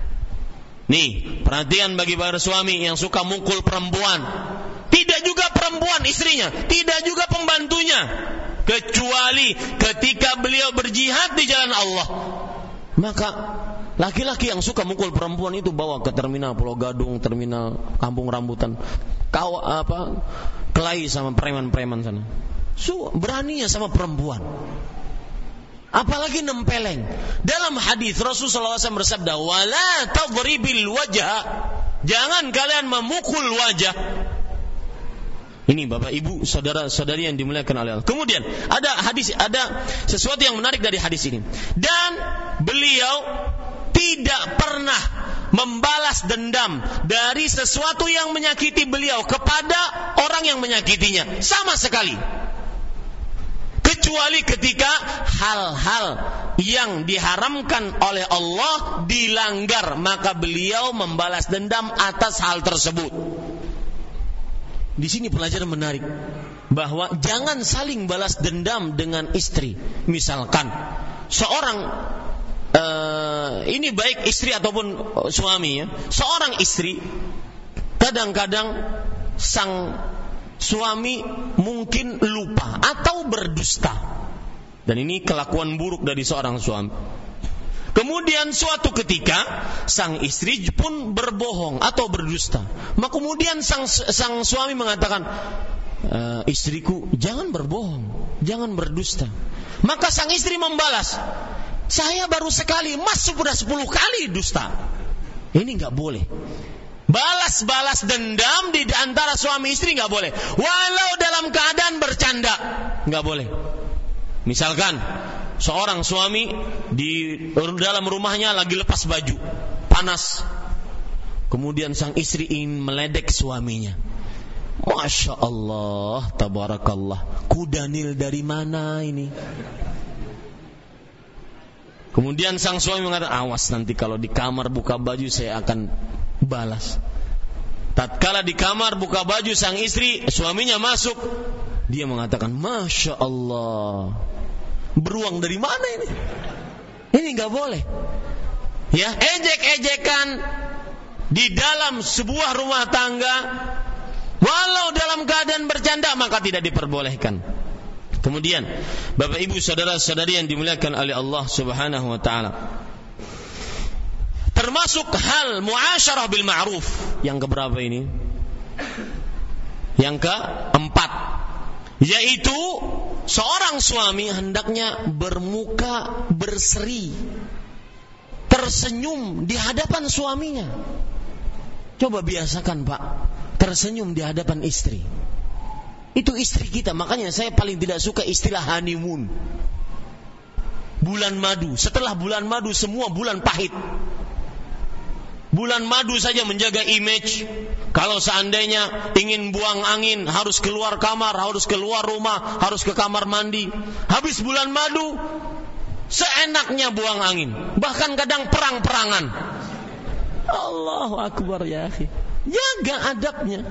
Nih, perhatian bagi para suami yang suka mukul perempuan. Tidak juga perempuan istrinya, tidak juga pembantunya, kecuali ketika beliau berjihad di jalan Allah. Maka laki-laki yang suka mukul perempuan itu bawa ke terminal Pulau Gadung, terminal Kampung Rambutan, kau apa kelahi sama preman-preman sana. So, beraninya sama perempuan, apalagi nempeleng. Dalam hadis Rasul sallallahu alaihi wasallam bersabda, wala tadribil wajha, jangan kalian memukul wajah. Ini Bapak Ibu saudara-saudari yang dimuliakan oleh Allah. Kemudian ada hadis, ada sesuatu yang menarik dari hadis ini, dan beliau tidak pernah membalas dendam dari sesuatu yang menyakiti beliau kepada orang yang menyakitinya, sama sekali. kecuali ketika hal-hal yang diharamkan oleh Allah dilanggar, maka beliau membalas dendam atas hal tersebut. Di sini pelajaran menarik bahwa jangan saling balas dendam dengan istri. Misalkan seorang uh, ini baik istri ataupun suami ya. Seorang istri kadang-kadang sang suami mungkin lupa atau berdusta. Dan ini kelakuan buruk dari seorang suami. Kemudian suatu ketika sang istri pun berbohong atau berdusta. Maka kemudian sang sang suami mengatakan, e, istriku jangan berbohong, jangan berdusta. Maka sang istri membalas, saya baru sekali, mas sudah sepuluh kali dusta. Ini enggak boleh. Balas-balas dendam di antara suami istri enggak boleh. Walau dalam keadaan bercanda, enggak boleh. Misalkan seorang suami di dalam rumahnya lagi lepas baju, panas. Kemudian sang istri ingin meledek suaminya. Masya Allah, tabarakallah, kuda nil dari mana ini? Kemudian sang suami mengatakan, awas nanti kalau di kamar buka baju saya akan balas. Tatkala di kamar buka baju sang istri, suaminya masuk, dia mengatakan, Masya Allah, beruang dari mana ini? Ini enggak boleh. Ya, ejek-ejekan di dalam sebuah rumah tangga, walau dalam keadaan bercanda, maka tidak diperbolehkan. Kemudian, Bapak Ibu saudara-saudari yang dimuliakan oleh Allah Subhanahu wa taala, termasuk hal muasyarah bil ma'ruf yang keberapa ini? Yang keempat, yaitu seorang suami hendaknya bermuka berseri, tersenyum di hadapan suaminya. Coba biasakan Pak, tersenyum di hadapan istri. Itu istri kita. Makanya saya paling tidak suka istilah honeymoon, bulan madu. Setelah bulan madu semua bulan pahit. Bulan madu saja menjaga image. Kalau seandainya ingin buang angin, harus keluar kamar, harus keluar rumah, harus ke kamar mandi. Habis bulan madu, seenaknya buang angin. Bahkan kadang perang-perangan. Allahu Akbar ya akhi. Jaga adabnya.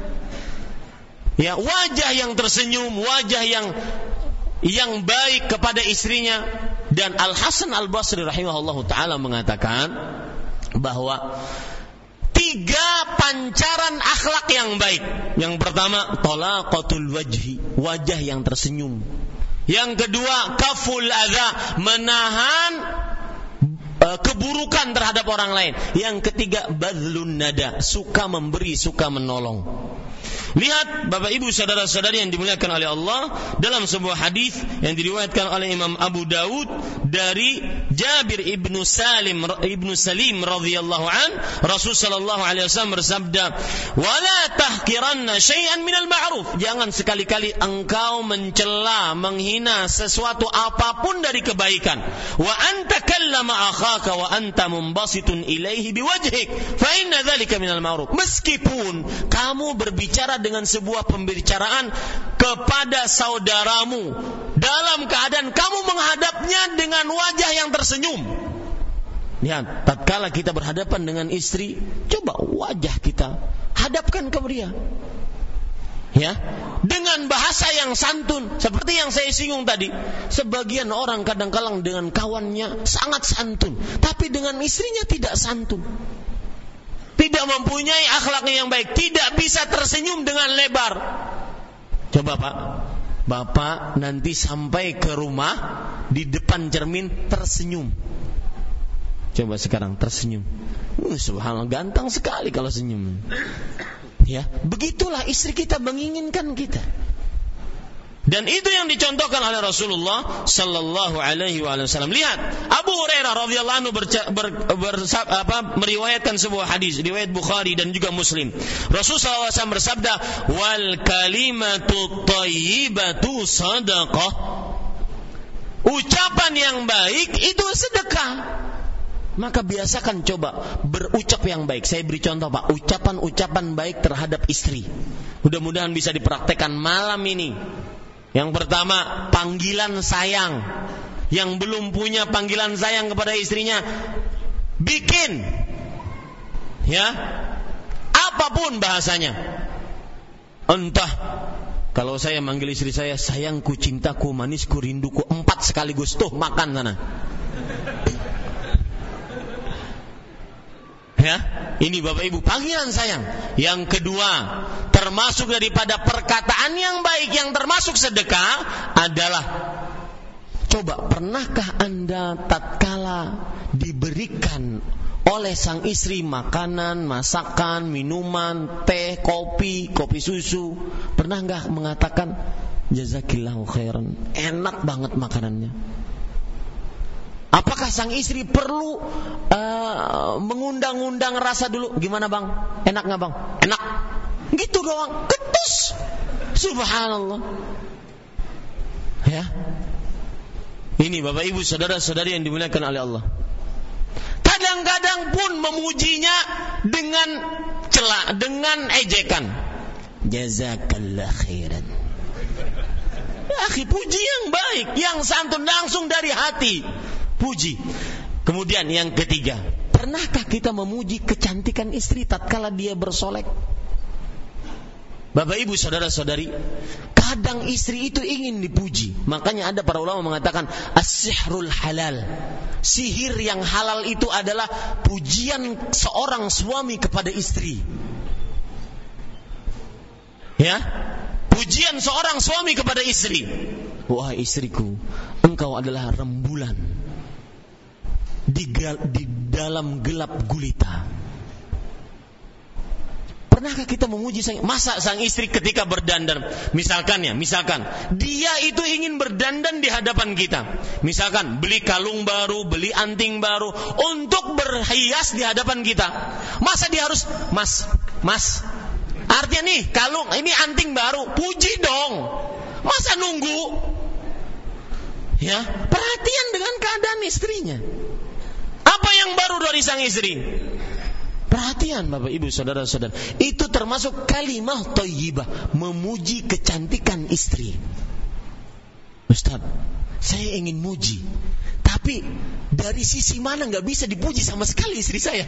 Ya, wajah yang tersenyum, wajah yang yang baik kepada istrinya. Dan Al-Hasan Al-Basri rahimahullahu ta'ala mengatakan bahwa tiga pancaran akhlak yang baik. Yang pertama, talaqatul wajhi, wajah yang tersenyum. Yang kedua, kaful adza, menahan uh, keburukan terhadap orang lain. Yang ketiga, badlun nada, suka memberi, suka menolong. Lihat Bapak Ibu saudara-saudari yang dimuliakan oleh Allah, dalam sebuah hadis yang diriwayatkan oleh Imam Abu Dawud dari Jabir ibnu Salim ibnu Salim radhiyallahu an, Rasul sallallahu alaihi wasallam bersabda, "Wala tahqiranna syai'an minal ma'ruf." Jangan sekali-kali engkau mencela, menghina sesuatu apapun dari kebaikan. Wa anta kallama akhaka wa anta munbasitun ilaihi biwajhik, fa inna dzalika minal ma'ruf. Meskipun kamu berbicara dengan sebuah pembicaraan kepada saudaramu dalam keadaan kamu menghadapnya dengan wajah yang tersenyum. Lihat, tatkala kita berhadapan dengan istri, coba wajah kita hadapkan ke dia. Ya, dengan bahasa yang santun, seperti yang saya singgung tadi. Sebagian orang kadang-kadang dengan kawannya sangat santun, tapi dengan istrinya tidak santun. Tidak mempunyai akhlaknya yang baik, tidak bisa tersenyum dengan lebar. Coba Pak, Bapak nanti sampai ke rumah, di depan cermin tersenyum. Coba sekarang tersenyum. Uh, subhanallah, ganteng sekali kalau senyum. Ya, begitulah istri kita menginginkan kita. Dan itu yang dicontohkan oleh Rasulullah sallallahu alaihi wasallam. Lihat, Abu Hurairah radhiyallahu anhu ber, ber, ber, apa, meriwayatkan sebuah hadis riwayat Bukhari dan juga Muslim. Rasulullah sallallahu alaihi wasallam bersabda, "Wal kalimatu thayyibatu sadaqah." Ucapan yang baik itu sedekah. Maka biasakan coba berucap yang baik. Saya beri contoh Pak, ucapan-ucapan baik terhadap istri. Mudah-mudahan bisa dipraktekkan malam ini. Yang pertama, panggilan sayang. Yang belum punya panggilan sayang kepada istrinya, bikin. Ya. Apapun bahasanya. Entah kalau saya manggil istri saya, sayangku, cintaku, manisku, rinduku, empat sekaligus, tuh makan sana. Ya, ini Bapak Ibu panggilan sayang. Yang kedua, termasuk daripada perkataan yang baik, yang termasuk sedekah adalah, coba pernahkah Anda tatkala diberikan oleh sang istri makanan, masakan, minuman, teh, kopi, kopi susu, pernah enggak mengatakan jazakillahu khairan, enak banget makanannya? Apakah sang istri perlu uh, mengundang-undang rasa dulu? Gimana bang? Enak nggak bang? Enak. Gitu doang. Ketus. Subhanallah. Ya. Ini Bapak Ibu saudara-saudari yang dimuliakan oleh Allah. Kadang-kadang pun memujinya dengan cela, dengan ejekan. Jazakallah khairan. Ya, akhi, puji yang baik, yang santun, langsung dari hati. Puji. Kemudian yang ketiga, pernahkah kita memuji kecantikan istri tatkala dia bersolek? Bapak Ibu saudara-saudari, kadang istri itu ingin dipuji. Makanya ada para ulama mengatakan as-sihrul halal. Sihir yang halal itu adalah pujian seorang suami kepada istri. Ya? Pujian seorang suami kepada istri. Wah istriku, engkau adalah rembulan di, gal, di dalam gelap gulita. Pernahkah kita memuji sang, masa sang istri ketika berdandan, misalkan ya, misalkan dia itu ingin berdandan di hadapan kita, misalkan beli kalung baru, beli anting baru untuk berhias di hadapan kita, masa dia harus mas, mas, artinya nih kalung, ini anting baru, puji dong, masa nunggu? Ya, perhatian dengan keadaan istrinya. Apa yang baru dari sang istri? Perhatian Bapak Ibu saudara-saudara. Itu termasuk kalimah thayyibah, memuji kecantikan istri. Ustaz, saya ingin muji, tapi dari sisi mana gak bisa dipuji sama sekali istri saya?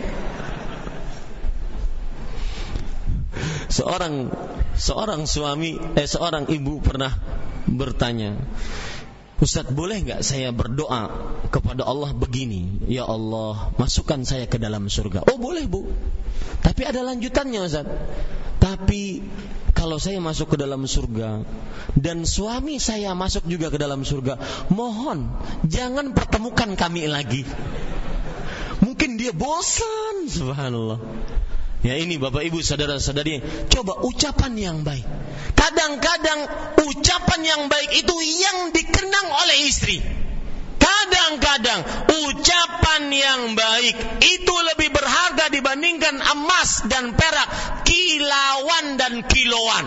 Seorang seorang suami, eh seorang ibu pernah bertanya, Ustaz, boleh enggak saya berdoa kepada Allah begini, ya Allah, masukkan saya ke dalam surga? Oh boleh Bu, tapi ada lanjutannya Ustaz. Tapi kalau saya masuk ke dalam surga dan suami saya masuk juga ke dalam surga, mohon jangan pertemukan kami lagi. Mungkin dia bosan. Subhanallah. Ya ini Bapak Ibu saudara-saudari, coba ucapan yang baik. Kadang-kadang ucapan yang baik itu yang dikenang oleh istri. Kadang-kadang ucapan yang baik itu lebih berharga dibandingkan emas dan perak, kilauan dan kiloan.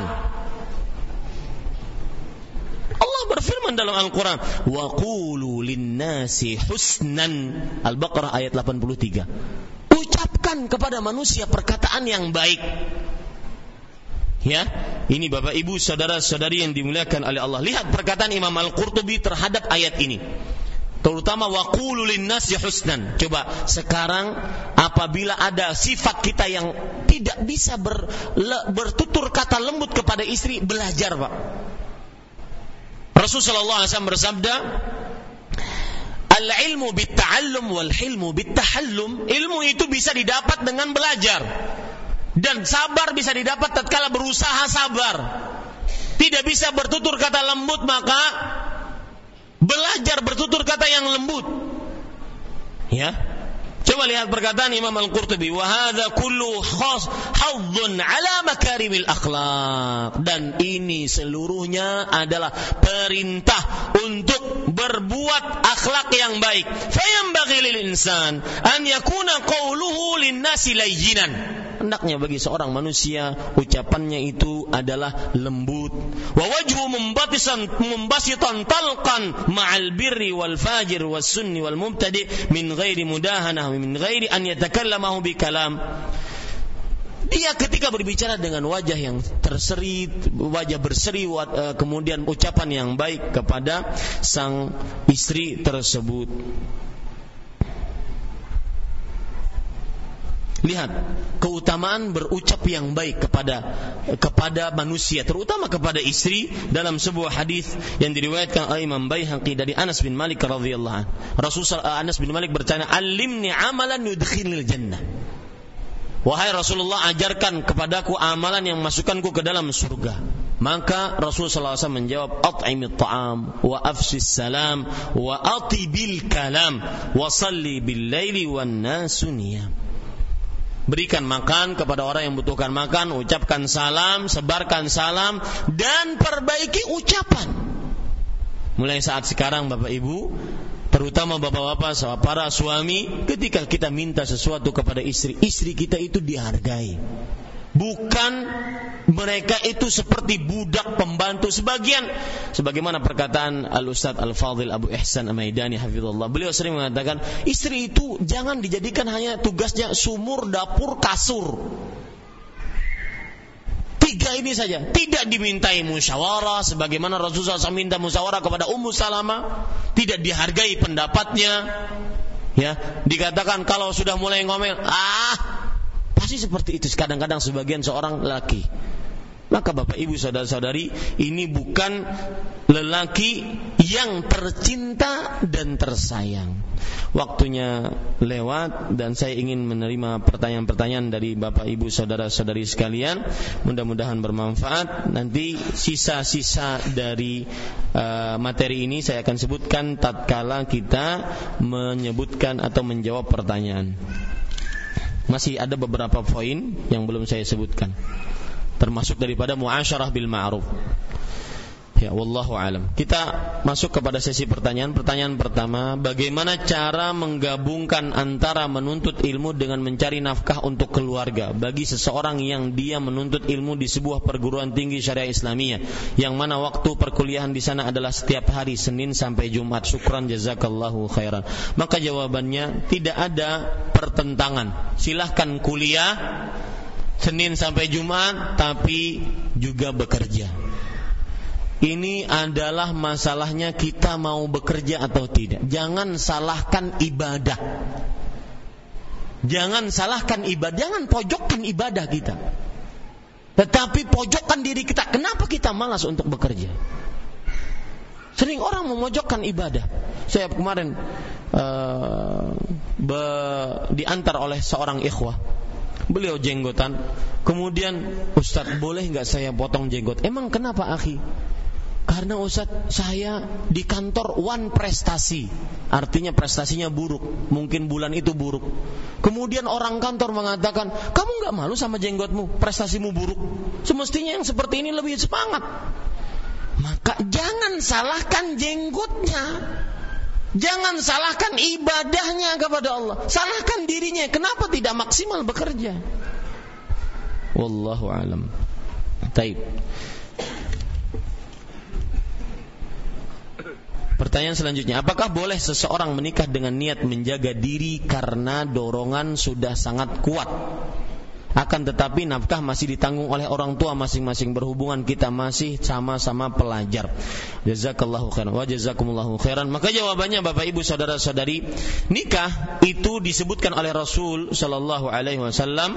Allah berfirman dalam Al-Quran, wa qulu linnasi husnan, Al-Baqarah ayat delapan puluh tiga. Ucapkan kepada manusia perkataan yang baik. Ya, ini Bapak Ibu saudara-saudari yang dimuliakan oleh Allah. Lihat perkataan Imam Al-Qurtubi terhadap ayat ini, terutama wa qulu linnasi husnan. Coba sekarang apabila ada sifat kita yang tidak bisa ber, le, bertutur kata lembut kepada istri, belajar Pak. Rasulullah sallallahu alaihi wasallam bersabda, al-ilmu bit-ta'allum wal-hilmu bit-tahallum. Ilmu itu bisa didapat dengan belajar, dan sabar bisa didapat tatkala berusaha sabar. Tidak bisa bertutur kata lembut, maka belajar bertutur kata yang lembut. Ya. Coba lihat perkataan Imam Al-Qurtubi, wa hadza kullu khas hadzun ala makarimil akhlaq. Dan ini seluruhnya adalah perintah untuk berbuat akhlak yang baik. Fayambaghi lil insan an yakuna qawluhu lin-nasi layyinan. Hendaknya bagi seorang manusia ucapannya itu adalah lembut. Wa wajhu mumbatisan mumbasitan talqan ma'al birri wal fajir was sunni wal mubtadi min ghairi mudahanah min ghairi an yatakallamahu bi kalam. Dia ketika berbicara dengan wajah yang terseri, wajah berseri, kemudian ucapan yang baik kepada sang istri tersebut. Lihat keutamaan berucap yang baik kepada kepada manusia, terutama kepada istri, dalam sebuah hadis yang diriwayatkan oleh Imam Baihaqi dari Anas bin Malik radhiyallahu anhu. Rasulullah Anas bin Malik bertanya, "Alimni amalan yudkhilnil jannah." Wahai Rasulullah, ajarkan kepadaku amalan yang masukkanku ke dalam surga. Maka Rasulullah sallallahu alaihi wasallam menjawab, "At'imit ta'am wa afshis salam wa atibil kalam wa salli bil laili wan nasu niyam." Berikan makan kepada orang yang membutuhkan makan, ucapkan salam, sebarkan salam, dan perbaiki ucapan. Mulai saat sekarang Bapak Ibu, terutama bapak-bapak, para suami, ketika kita minta sesuatu kepada istri, istri kita itu dihargai. Bukan mereka itu seperti budak pembantu. Sebagian, sebagaimana perkataan Al-Ustadz Al-Fadhil Abu Ihsan Al-Maidani hafizallah, beliau sering mengatakan, istri itu jangan dijadikan hanya tugasnya sumur, dapur, kasur. Tiga ini saja, tidak dimintai musyawarah sebagaimana Rasulullah shallallahu alaihi wasallam minta musyawarah kepada Ummu Salamah, tidak dihargai pendapatnya. Ya, dikatakan kalau sudah mulai ngomel, ah, pasti seperti itu kadang-kadang sebagian seorang lelaki. Maka Bapak Ibu saudara-saudari, ini bukan lelaki yang tercinta dan tersayang. Waktunya lewat dan saya ingin menerima pertanyaan-pertanyaan dari Bapak Ibu saudara-saudari sekalian. Mudah-mudahan bermanfaat. Nanti sisa-sisa dari uh, materi ini saya akan sebutkan tatkala kita menyebutkan atau menjawab pertanyaan. Masih ada beberapa poin yang belum saya sebutkan, termasuk daripada muasyarah bil ma'ruf. Ya, wallahu alam. Kita masuk kepada sesi pertanyaan. Pertanyaan pertama, bagaimana cara menggabungkan antara menuntut ilmu dengan mencari nafkah untuk keluarga bagi seseorang yang dia menuntut ilmu di sebuah perguruan tinggi syariah Islamiyah, yang mana waktu perkuliahan di sana adalah setiap hari Senin sampai Jumat. Syukran jazakallahu khairan. Maka jawabannya tidak ada pertentangan. Silahkan kuliah Senin sampai Jumat, tapi juga bekerja. Ini adalah masalahnya kita mau bekerja atau tidak. Jangan salahkan ibadah. Jangan salahkan ibadah, jangan pojokkan ibadah kita. Tetapi pojokkan diri kita. Kenapa kita malas untuk bekerja? Sering orang memojokkan ibadah. Saya kemarin uh, be, diantar oleh seorang ikhwah. Beliau jenggotan. Kemudian, Ustaz, boleh enggak saya potong jenggot? Emang kenapa, akhi? Karena Ustaz, saya di kantor one prestasi. Artinya prestasinya buruk. Mungkin bulan itu buruk. Kemudian orang kantor mengatakan, kamu enggak malu sama jenggotmu? Prestasimu buruk. Semestinya yang seperti ini lebih semangat. Maka jangan salahkan jenggotnya. Jangan salahkan ibadahnya kepada Allah. Salahkan dirinya. Kenapa tidak maksimal bekerja? Wallahu alam. Taib. Pertanyaan selanjutnya, apakah boleh seseorang menikah dengan niat menjaga diri karena dorongan sudah sangat kuat, akan tetapi nafkah masih ditanggung oleh orang tua masing-masing, berhubungan kita masih sama-sama pelajar? Jazakallahu khairan wa jazakumullahu khairan. Maka jawabannya Bapak Ibu saudara-saudari, nikah itu disebutkan oleh Rasul sallallahu alaihi wasallam.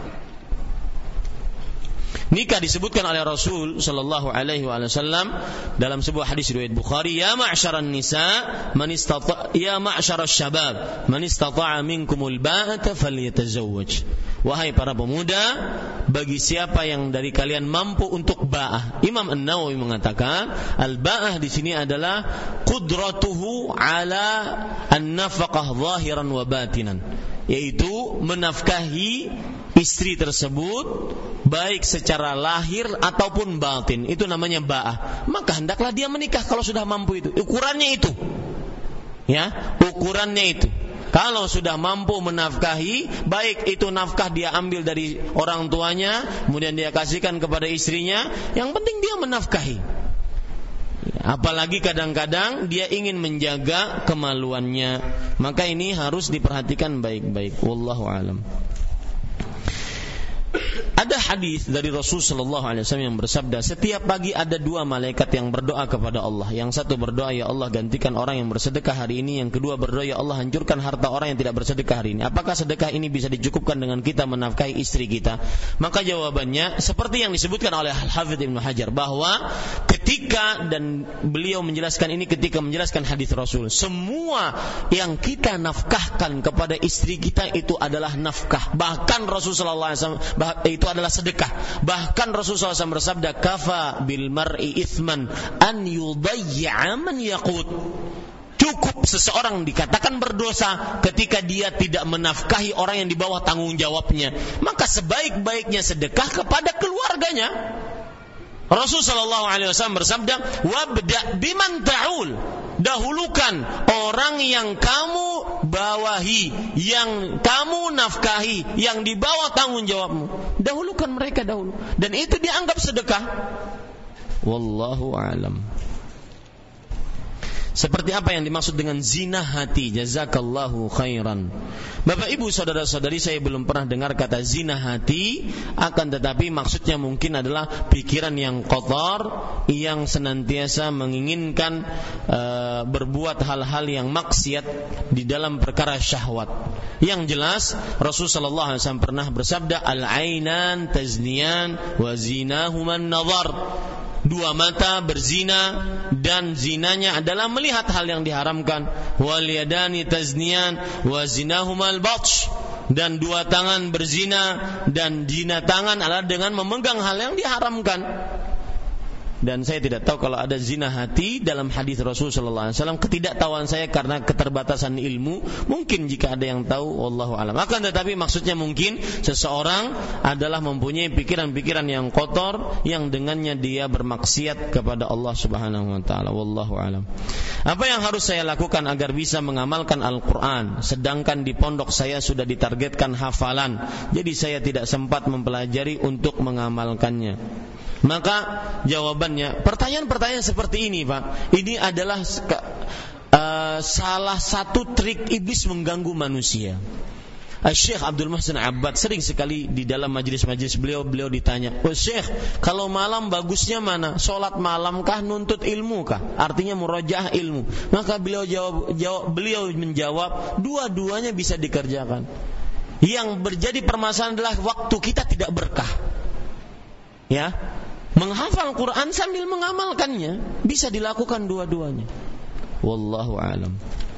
Nikah disebutkan oleh Rasul sallallahu alaihi wasallam dalam sebuah hadis riwayat Bukhari, ya ma'syaran nisa man istata' ya ma'syaras syabab man istata'a minkumul ba'ata falyatazawwaj. Wahai para pemuda, bagi siapa yang dari kalian mampu untuk ba'ah. Imam An-Nawawi mengatakan, al-ba'ah di sini adalah qudratuhu ala an-nafaqah zahiran wa batinan, yaitu menafkahi istri tersebut baik secara lahir ataupun batin. Itu namanya ba'ah. Maka hendaklah dia menikah kalau sudah mampu itu. Ukurannya itu. Ya, ukurannya itu. Kalau sudah mampu menafkahi, baik itu nafkah dia ambil dari orang tuanya, kemudian dia kasihkan kepada istrinya, yang penting dia menafkahi. Apalagi kadang-kadang dia ingin menjaga kemaluannya, maka ini harus diperhatikan baik-baik. Wallahu alam. Ada hadis dari Rasul sallallahu alaihi wasallam yang bersabda, setiap pagi ada dua malaikat yang berdoa kepada Allah. Yang satu berdoa, ya Allah gantikan orang yang bersedekah hari ini. Yang kedua berdoa, ya Allah hancurkan harta orang yang tidak bersedekah hari ini. Apakah sedekah ini bisa dicukupkan dengan kita menafkahi istri kita? Maka jawabannya seperti yang disebutkan oleh Al-Hafidz Ibnu Hajar, bahwa ketika, dan beliau menjelaskan ini ketika menjelaskan hadis Rasul, semua yang kita nafkahkan kepada istri kita itu adalah nafkah. Bahkan Rasul sallallahu alaihi wasallam itu adalah sedekah. Bahkan Rasulullah shallallahu alaihi wasallam bersabda, kafa bil mar'i ithman an yudayya man yaqut. Cukup seseorang dikatakan berdosa ketika dia tidak menafkahi orang yang di bawah tanggung jawabnya. Maka sebaik-baiknya sedekah kepada keluarganya. Rasul sallallahu alaihi wasallam bersabda, wabda biman ta'ul. Dahulukan orang yang kamu bawahi, yang kamu nafkahi, yang di bawah tanggung jawabmu. Dahulukan mereka dahulu. Dan itu dianggap sedekah. Wallahu a'lam. Seperti apa yang dimaksud dengan zina hati? Jazakallahu khairan. Bapak ibu saudara-saudari, saya belum pernah dengar kata zina hati, akan tetapi maksudnya mungkin adalah pikiran yang kotor, yang senantiasa menginginkan uh, berbuat hal-hal yang maksiat di dalam perkara syahwat. Yang jelas Rasul sallallahu alaihi wasallam pernah bersabda, al-ainan tazniyan wa zinahuman nazar. Dua mata berzina dan zinanya adalah melihat hal yang diharamkan. Wal yadani tazniyan wa zinahumal batsh. Dan dua tangan berzina dan zina tangan adalah dengan memegang hal yang diharamkan. Dan saya tidak tahu kalau ada zina hati dalam hadis Rasul sallallahu alaihi wasallam. Ketidaktahuan saya karena keterbatasan ilmu. Mungkin jika ada yang tahu, wallahu alam. Akan tetapi maksudnya mungkin seseorang adalah mempunyai pikiran-pikiran yang kotor, yang dengannya dia bermaksiat kepada Allah Subhanahu wa taala. Wallahu alam. Apa yang harus saya lakukan agar bisa mengamalkan Al-Qur'an, sedangkan di pondok saya sudah ditargetkan hafalan, jadi saya tidak sempat mempelajari untuk mengamalkannya? Maka jawabannya, pertanyaan-pertanyaan seperti ini, Pak, ini adalah uh, salah satu trik iblis mengganggu manusia. Syekh Abdul Muhsin Abbad sering sekali di dalam majlis-majlis beliau beliau ditanya, "Oh Syekh, kalau malam bagusnya mana? Salat malam kah, nuntut ilmu kah?" Artinya murajaah ilmu. Maka beliau jawab, jawab beliau menjawab, dua-duanya bisa dikerjakan. Yang terjadi permasalahan adalah waktu kita tidak berkah. Ya. Menghafal Quran sambil mengamalkannya bisa dilakukan dua-duanya. Wallahu a'lam.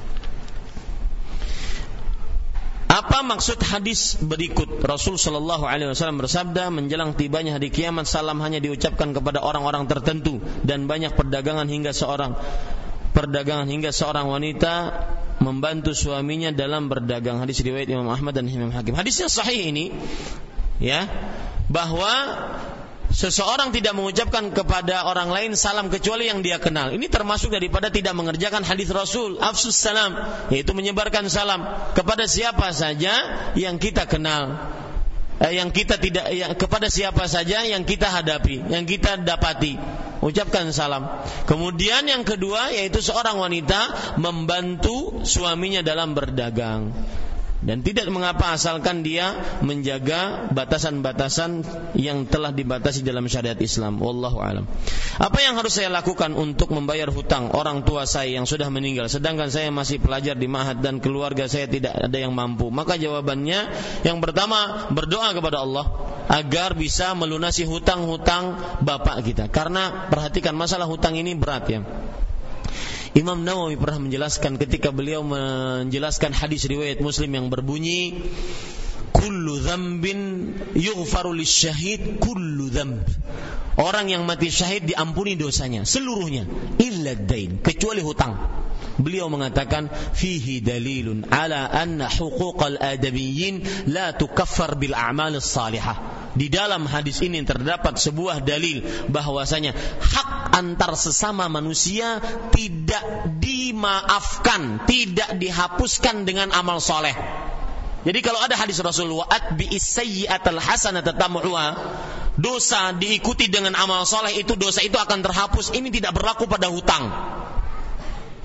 Apa maksud hadis berikut? Rasul sallallahu alaihi wasallam bersabda, menjelang tibanya hari kiamat salam hanya diucapkan kepada orang-orang tertentu dan banyak perdagangan hingga seorang perdagangan hingga seorang wanita membantu suaminya dalam berdagang. Hadis riwayat Imam Ahmad dan Imam Hakim. Hadisnya sahih ini, ya, bahwa seseorang tidak mengucapkan kepada orang lain salam kecuali yang dia kenal. Ini termasuk daripada tidak mengerjakan hadis Rasul, afsus salam, yaitu menyebarkan salam kepada siapa saja yang kita kenal, eh, yang kita tidak, ya, kepada siapa saja yang kita hadapi, yang kita dapati, ucapkan salam. Kemudian yang kedua yaitu seorang wanita membantu suaminya dalam berdagang. Dan tidak mengapa asalkan dia menjaga batasan-batasan yang telah dibatasi dalam syariat Islam. Wallahu alam. Apa yang harus saya lakukan untuk membayar hutang orang tua saya yang sudah meninggal, sedangkan saya masih pelajar di ma'had dan keluarga saya tidak ada yang mampu? Maka jawabannya, yang pertama, berdoa kepada Allah agar bisa melunasi hutang-hutang bapak kita. Karena perhatikan, masalah hutang ini berat, ya. Imam Nawawi pernah menjelaskan ketika beliau menjelaskan hadis riwayat Muslim yang berbunyi, kullu dzambin yughfaru lisyahid kullu dzamb. Orang yang mati syahid diampuni dosanya seluruhnya, illa dain, kecuali hutang. Beliau mengatakan, fihi dalilun ala anna huquqal adamiyyin la tukaffar bil a'mal as-salihah. Di dalam hadis ini terdapat sebuah dalil bahwasanya hak antar sesama manusia tidak dimaafkan, tidak dihapuskan dengan amal soleh. Jadi kalau ada hadis Rasul, wa atbi'is sayyi'atal hasanata tam'uha, dosa diikuti dengan amal soleh, itu dosa itu akan terhapus. Ini tidak berlaku pada hutang.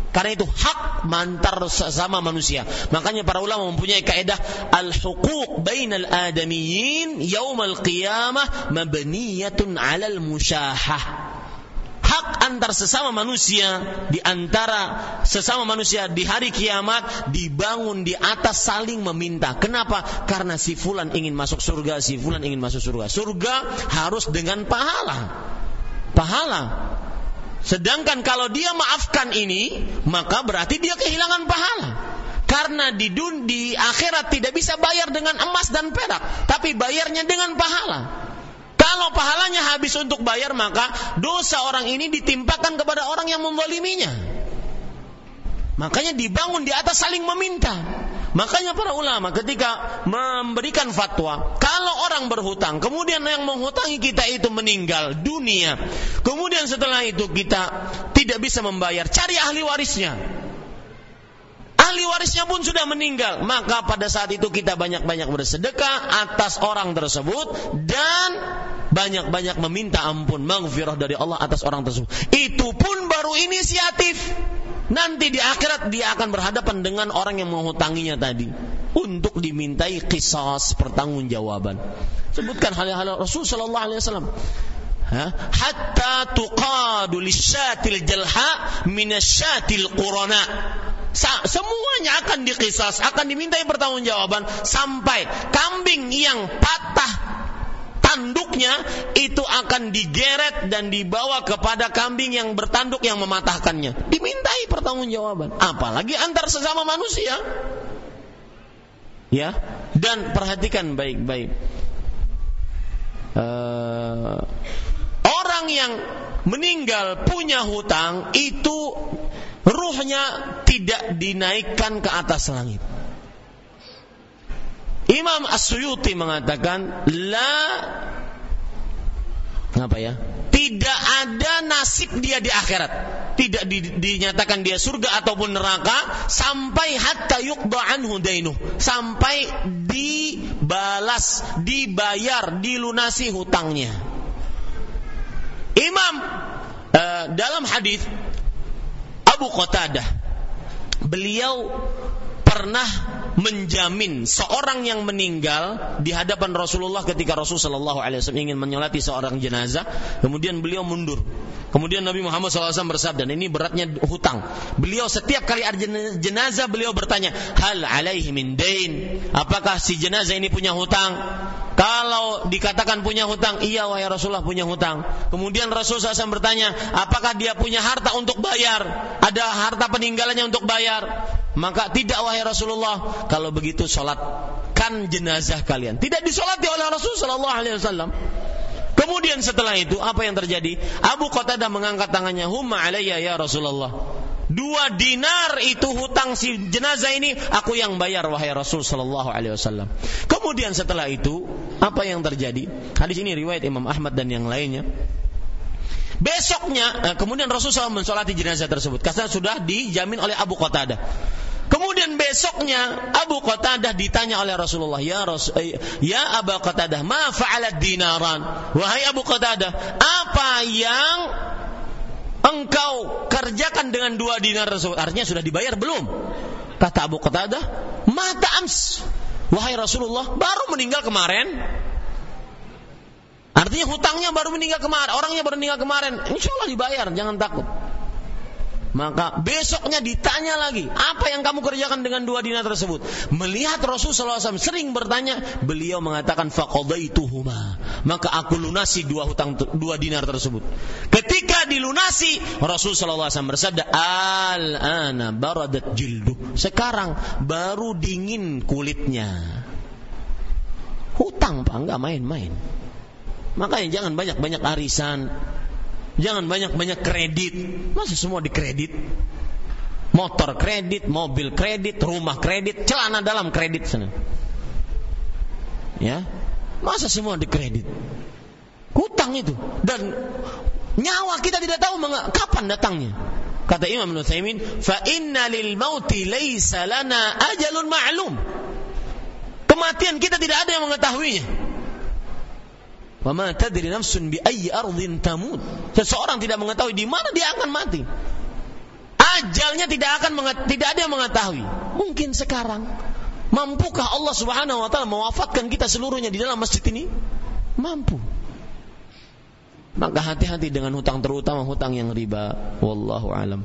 Karena itu hak antar sesama manusia. Makanya para ulama mempunyai kaidah al-huquq bainal adamiyyin yaumal qiyamah mabniyatun 'alal musyahah. Hak antar sesama manusia di antara sesama manusia di hari kiamat dibangun di atas saling meminta. Kenapa? Karena si fulan ingin masuk surga, si fulan ingin masuk surga. Surga harus dengan pahala. Pahala. Sedangkan kalau dia maafkan ini, maka berarti dia kehilangan pahala. Karena di dun di akhirat tidak bisa bayar dengan emas dan perak, tapi bayarnya dengan pahala. Kalau pahalanya habis untuk bayar, maka dosa orang ini ditimpakan kepada orang yang menzaliminya. Makanya dibangun di atas saling meminta. Makanya para ulama ketika memberikan fatwa, kalau orang berhutang, kemudian yang menghutangi kita itu meninggal dunia, kemudian setelah itu kita tidak bisa membayar, cari ahli warisnya. Ahli warisnya pun sudah meninggal, maka pada saat itu kita banyak-banyak bersedekah atas orang tersebut dan banyak-banyak meminta ampun, maghfirah dari Allah atas orang tersebut. Itu pun baru inisiatif. Nanti di akhirat dia akan berhadapan dengan orang yang menghutanginya tadi untuk dimintai qisas, pertanggungjawaban. Sebutkan hal-hal Rasul sallallahu alaihi wasallam. Hatta tuqadu lisyatil jalha minasyatil qurana. Semuanya akan dikisas, akan dimintai pertanggungjawaban sampai kambing yang patah tanduknya itu akan digeret dan dibawa kepada kambing yang bertanduk yang mematahkannya. Dimintai pertanggungjawaban. Apalagi antar sesama manusia. Ya, dan perhatikan baik-baik. Uh, orang yang meninggal punya hutang itu ruhnya tidak dinaikkan ke atas langit. Imam As-Suyuti mengatakan la apa ya? Tidak ada nasib dia di akhirat. Tidak di, dinyatakan dia surga ataupun neraka sampai hatta yuqda anhu dainuh, sampai dibalas, dibayar, dilunasi hutangnya. Imam uh, dalam hadis Abu Qatadah, beliau pernah menjamin seorang yang meninggal di hadapan Rasulullah ketika Rasul sallallahu alaihi wasallam ingin menyolati seorang jenazah, kemudian beliau mundur. Kemudian Nabi Muhammad sallallahu alaihi wasallam bersabda, ini beratnya hutang. Beliau setiap kali ada jenazah beliau bertanya, hal alaihi min dain? Apakah si jenazah ini punya hutang? Kalau dikatakan punya hutang, iya wahai Rasulullah punya hutang. Kemudian Rasul sallallahu alaihi wasallam bertanya, apakah dia punya harta untuk bayar? Ada harta peninggalannya untuk bayar? Maka tidak wahai Rasulullah. Kalau begitu solatkan jenazah kalian. Tidak disolati oleh Rasul sallallahu alaihi wasallam. Kemudian setelah itu apa yang terjadi? Abu Qatadah mengangkat tangannya, humma alayya ya Rasulullah. Dua dinar itu hutang si jenazah ini aku yang bayar wahai Rasul sallallahu alaihi wasallam. Kemudian setelah itu apa yang terjadi? Hadis ini riwayat Imam Ahmad dan yang lainnya. Besoknya kemudian Rasulullah mensolati jenazah tersebut karena sudah dijamin oleh Abu Qatadah. Kemudian besoknya Abu Qatadah ditanya oleh Rasulullah, ya Rasul, ya Abu Qatadah, ma fa'alat dinaran? Wahai Abu Qatadah, apa yang engkau kerjakan dengan dua dinar tersebut? Artinya sudah dibayar belum? Kata Abu Qatadah, mata ams. Wahai Rasulullah, baru meninggal kemarin. Artinya hutangnya baru meninggal kemarin, orangnya baru meninggal kemarin. Insyaallah dibayar, jangan takut. Maka besoknya ditanya lagi, apa yang kamu kerjakan dengan dua dinar tersebut? Melihat Rasul sallallahu alaihi wasallam sering bertanya, beliau mengatakan faqadaituhuma, maka aku lunasi dua hutang dua dinar tersebut. Ketika dilunasi, Rasul sallallahu alaihi wasallam bersabda, al-ana baradat jildu, sekarang baru dingin kulitnya. Hutang Pak, enggak main-main. Makanya jangan banyak-banyak arisan, jangan banyak-banyak kredit. Masa semua dikredit? Motor kredit, mobil kredit, rumah kredit, celana dalam kredit sana. Ya, masa semua dikredit? Hutang itu, dan nyawa kita tidak tahu meng- kapan datangnya. Kata Imam Ibnu Utsaimin, fa inna lil mauti laisa lana ajalun ma'lum. Kematian kita tidak ada yang mengetahuinya. Wa ma tadri nafsun bi ayyi ardhin tamut. Seseorang tidak mengetahui di mana dia akan mati. ajalnya tidak akan menget- tidak ada yang mengetahui. Mungkin sekarang. Mampukah Allah Subhanahu wa taala mewafatkan kita seluruhnya di dalam masjid ini? Mampu. Maka hati-hati dengan hutang, terutama hutang yang riba. Wallahu alam.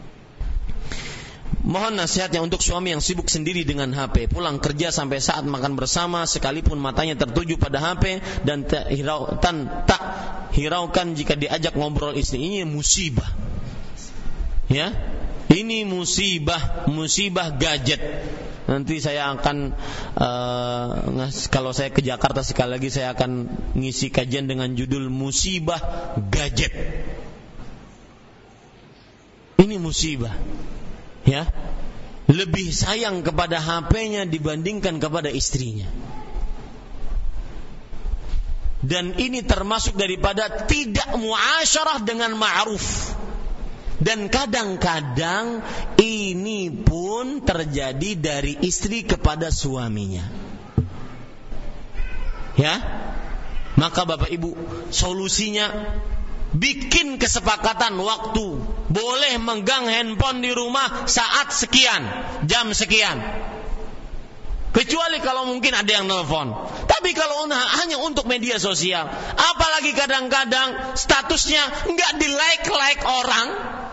Mohon nasihatnya untuk suami yang sibuk sendiri dengan H P, pulang kerja sampai saat makan bersama sekalipun matanya tertuju pada H P dan tak, hirau, tan, tak hiraukan jika diajak ngobrol istri. Ini musibah. Ya, ini musibah, musibah gadget. Nanti saya akan uh, kalau saya ke Jakarta sekali lagi saya akan ngisi kajian dengan judul musibah gadget. Ini musibah. Ya, lebih sayang kepada H P-nya dibandingkan kepada istrinya. Dan ini termasuk daripada tidak muasyarah dengan ma'ruf. Dan kadang-kadang ini pun terjadi dari istri kepada suaminya. Ya, maka Bapak Ibu, solusinya bikin kesepakatan waktu. Boleh megang handphone di rumah saat sekian, jam sekian. Kecuali kalau mungkin ada yang nelpon. Tapi kalau hanya untuk media sosial, apalagi kadang-kadang statusnya nggak di like-like orang,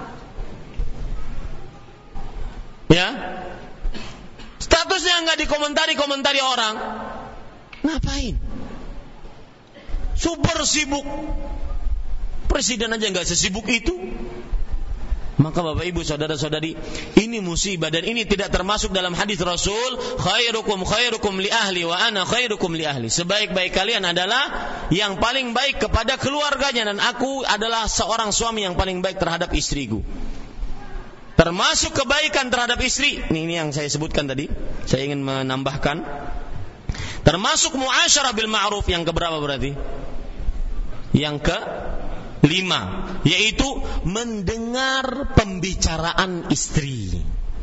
ya, statusnya nggak dikomentari-komentari orang, ngapain? Super sibuk. Presiden aja nggak sesibuk itu. Maka Bapak Ibu saudara-saudari, ini musibah dan ini tidak termasuk dalam hadis Rasul, khairukum khairukum li ahli wa ana khairukum li ahli. Sebaik-baik kalian adalah yang paling baik kepada keluarganya dan aku adalah seorang suami yang paling baik terhadap istriku. Termasuk kebaikan terhadap istri. Ini, ini yang saya sebutkan tadi. Saya ingin menambahkan. Termasuk muasyarah bil ma'ruf yang keberapa berarti? Yang ke lima, yaitu mendengar pembicaraan istri,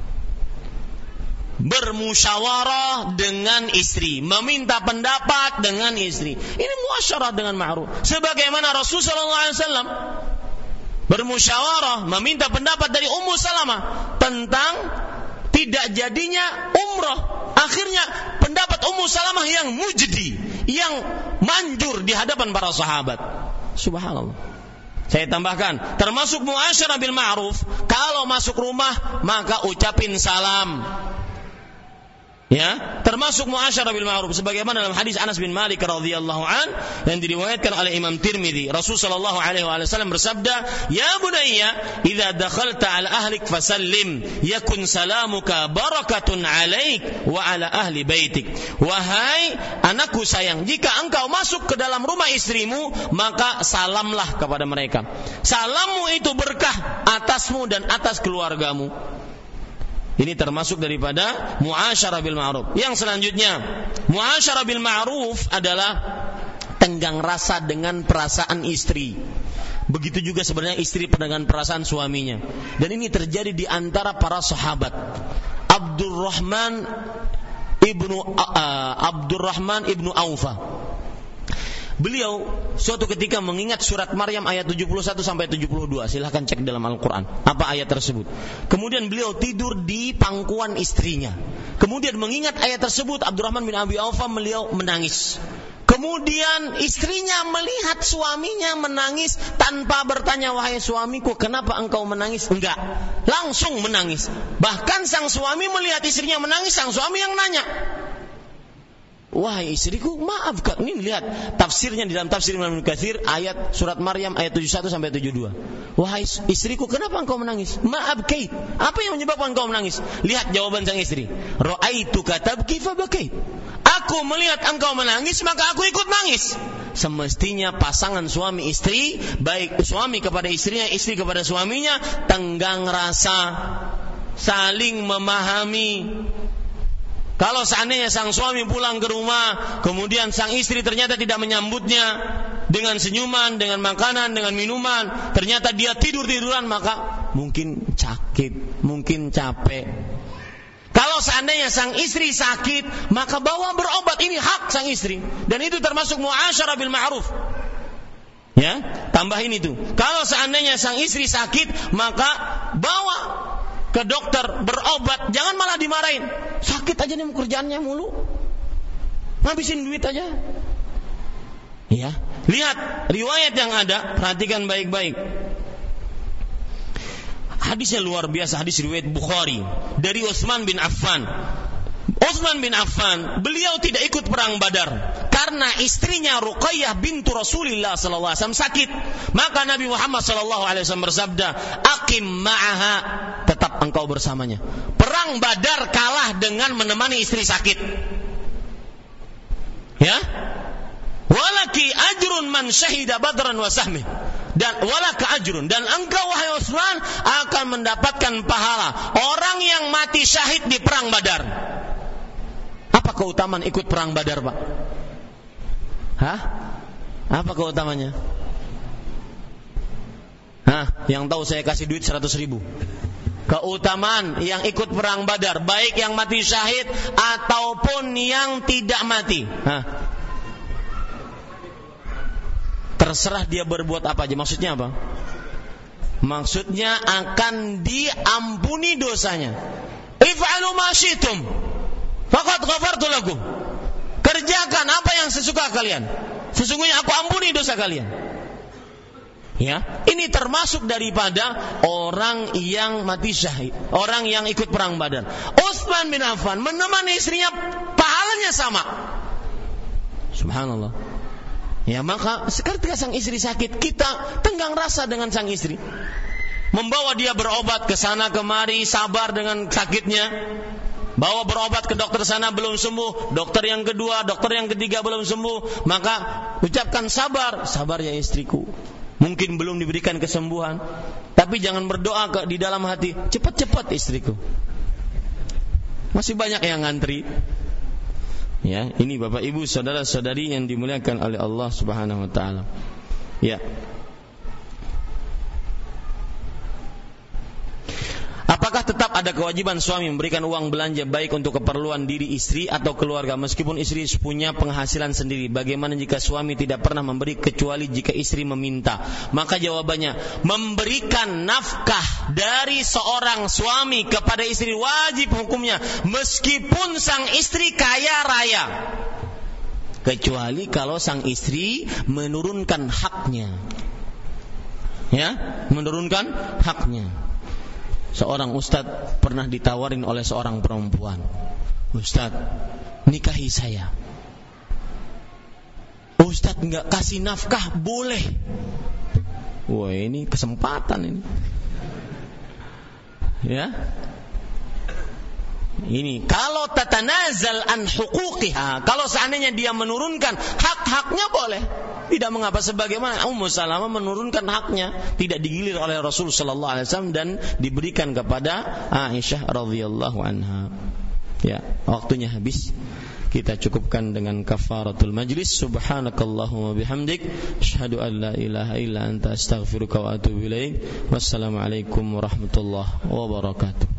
bermusyawarah dengan istri, meminta pendapat dengan istri. Ini muasyarah dengan ma'ruf. Sebagaimana Rasulullah sallallahu alaihi wasallam bermusyawarah, meminta pendapat dari Ummu Salamah tentang tidak jadinya umrah. Akhirnya pendapat Ummu Salamah yang mujdi, yang manjur di hadapan para sahabat. Subhanallah. Saya tambahkan, termasuk muasyarah bil ma'ruf, kalau masuk rumah maka ucapin salam. Ya, termasuk muasyarah bil ma'ruf sebagaimana dalam hadis Anas bin Malik radhiyallahu an yang diriwayatkan oleh Imam Tirmidzi. Rasul sallallahu alaihi wasallam bersabda, "Ya bunayya, idza dakhalta ala ahlik fasallim, yakun salamuka barakatun alaik wa ala ahli baitik." Wahai anakku sayang, jika engkau masuk ke dalam rumah istrimu, maka salamlah kepada mereka. Salammu itu berkah atasmu dan atas keluargamu. Ini termasuk daripada muasyarah bil ma'ruf. Yang selanjutnya, muasyarah bil ma'ruf adalah tenggang rasa dengan perasaan istri. Begitu juga sebenarnya istri dengan perasaan suaminya. Dan ini terjadi di antara para sahabat. Abdurrahman ibnu uh, Abdurrahman ibnu Aufa. Beliau suatu ketika mengingat surat Maryam ayat tujuh puluh satu sampai tujuh puluh dua. Silahkan cek dalam Al-Quran apa ayat tersebut. Kemudian beliau tidur di pangkuan istrinya. Kemudian mengingat ayat tersebut, Abdurrahman bin Abi Aufa beliau menangis. Kemudian istrinya melihat suaminya menangis tanpa bertanya, "Wahai suamiku, kenapa engkau menangis?" Enggak, langsung menangis. Bahkan sang suami melihat istrinya menangis, sang suami yang nanya, "Wahai istriku, maaf Kak." Ini lihat tafsirnya di dalam tafsir Ibnu Katsir ayat surat Maryam ayat tujuh puluh satu sampai tujuh puluh dua. "Wahai istriku, kenapa engkau menangis?" "Maaf Kait." "Apa yang menyebabkan engkau menangis?" Lihat jawaban sang istri. "Ra'aituka tabki fa bakait." Aku melihat engkau menangis, maka aku ikut nangis. Semestinya pasangan suami istri, baik suami kepada istrinya, istri kepada suaminya, tenggang rasa, saling memahami. Kalau seandainya sang suami pulang ke rumah, kemudian sang istri ternyata tidak menyambutnya dengan senyuman, dengan makanan, dengan minuman, ternyata dia tidur-tiduran, maka mungkin sakit, mungkin capek. Kalau seandainya sang istri sakit, maka bawa berobat, ini hak sang istri. Dan itu termasuk muasyarah bil ma'ruf. Ya, tambahin itu. Kalau seandainya sang istri sakit, maka bawa ke dokter, berobat, jangan malah dimarahin. Sakit aja nih kerjaannya mulu. Ngabisin duit aja. Ya, lihat riwayat yang ada, perhatikan baik-baik. Hadisnya luar biasa, hadis riwayat Bukhari dari Utsman bin Affan. Utsman bin Affan, beliau tidak ikut perang Badar karena istrinya Ruqayyah bintu Rasulullah sallallahu alaihi wasallam sakit. Maka Nabi Muhammad sallallahu alaihi wasallam bersabda, "Aqim ma'aha," tetap engkau bersamanya. Perang Badar kalah dengan menemani istri sakit. Ya? Walaki ajrun man syahida badran wa sahmih. Dan walaka ajrun, dan engkau wahai Utsman akan mendapatkan pahala orang yang mati syahid di perang Badar. Apa keutamaan ikut perang Badar, Pak? Hah? Apa keutamanya? Hah? Yang tahu saya kasih duit seratus ribu. Keutamaan yang ikut perang Badar, baik yang mati syahid ataupun yang tidak mati. Hah? Terserah dia berbuat apa aja. Maksudnya apa? Maksudnya akan diampuni dosanya. If'alu ma syi'tum faqad ghafartu lakum. Kerjakan apa yang sesuka kalian, sesungguhnya aku ampuni dosa kalian. Ya, ini termasuk daripada orang yang mati syahid, orang yang ikut perang Badar. Utsman bin Affan menemani istrinya, pahalanya sama. Subhanallah. Ya, maka ketika sang istri sakit, kita tenggang rasa dengan sang istri. Membawa dia berobat ke sana kemari, sabar dengan sakitnya. Bawa berobat ke dokter sana belum sembuh, dokter yang kedua, dokter yang ketiga belum sembuh, maka ucapkan sabar, sabar ya istriku. Mungkin belum diberikan kesembuhan, tapi jangan berdoa ke di dalam hati, cepat-cepat istriku. Masih banyak yang ngantri. Ya, ini Bapak Ibu, saudara-saudari yang dimuliakan oleh Allah Subhanahu wa taala. Ya. Apakah tetap ada kewajiban suami memberikan uang belanja baik untuk keperluan diri istri atau keluarga meskipun istri punya penghasilan sendiri? Bagaimana jika suami tidak pernah memberi kecuali jika istri meminta? Maka jawabannya, memberikan nafkah dari seorang suami kepada istri wajib hukumnya meskipun sang istri kaya raya. Kecuali kalau sang istri menurunkan haknya. Ya, menurunkan haknya. Seorang ustadz pernah ditawarin oleh seorang perempuan, "Ustadz, nikahi saya." "Ustadz enggak kasih nafkah?" "Boleh." Wah, ini kesempatan ini. Ya. Ini kalau tatanazal an huquqiha, kalau seandainya dia menurunkan hak-haknya boleh. Tidak mengapa, sebagaimana Ummu Salamah menurunkan haknya, tidak digilir oleh Rasul sallallahu alaihi wasallam dan diberikan kepada Aisyah radhiyallahu anha. Ya, waktunya habis. Kita cukupkan dengan kafaratul majlis. Subhanakallahumma bihamdik, asyhadu an la ilaha illa anta astaghfiruka wa atubu ilaik. Wassalamualaikum warahmatullahi wabarakatuh.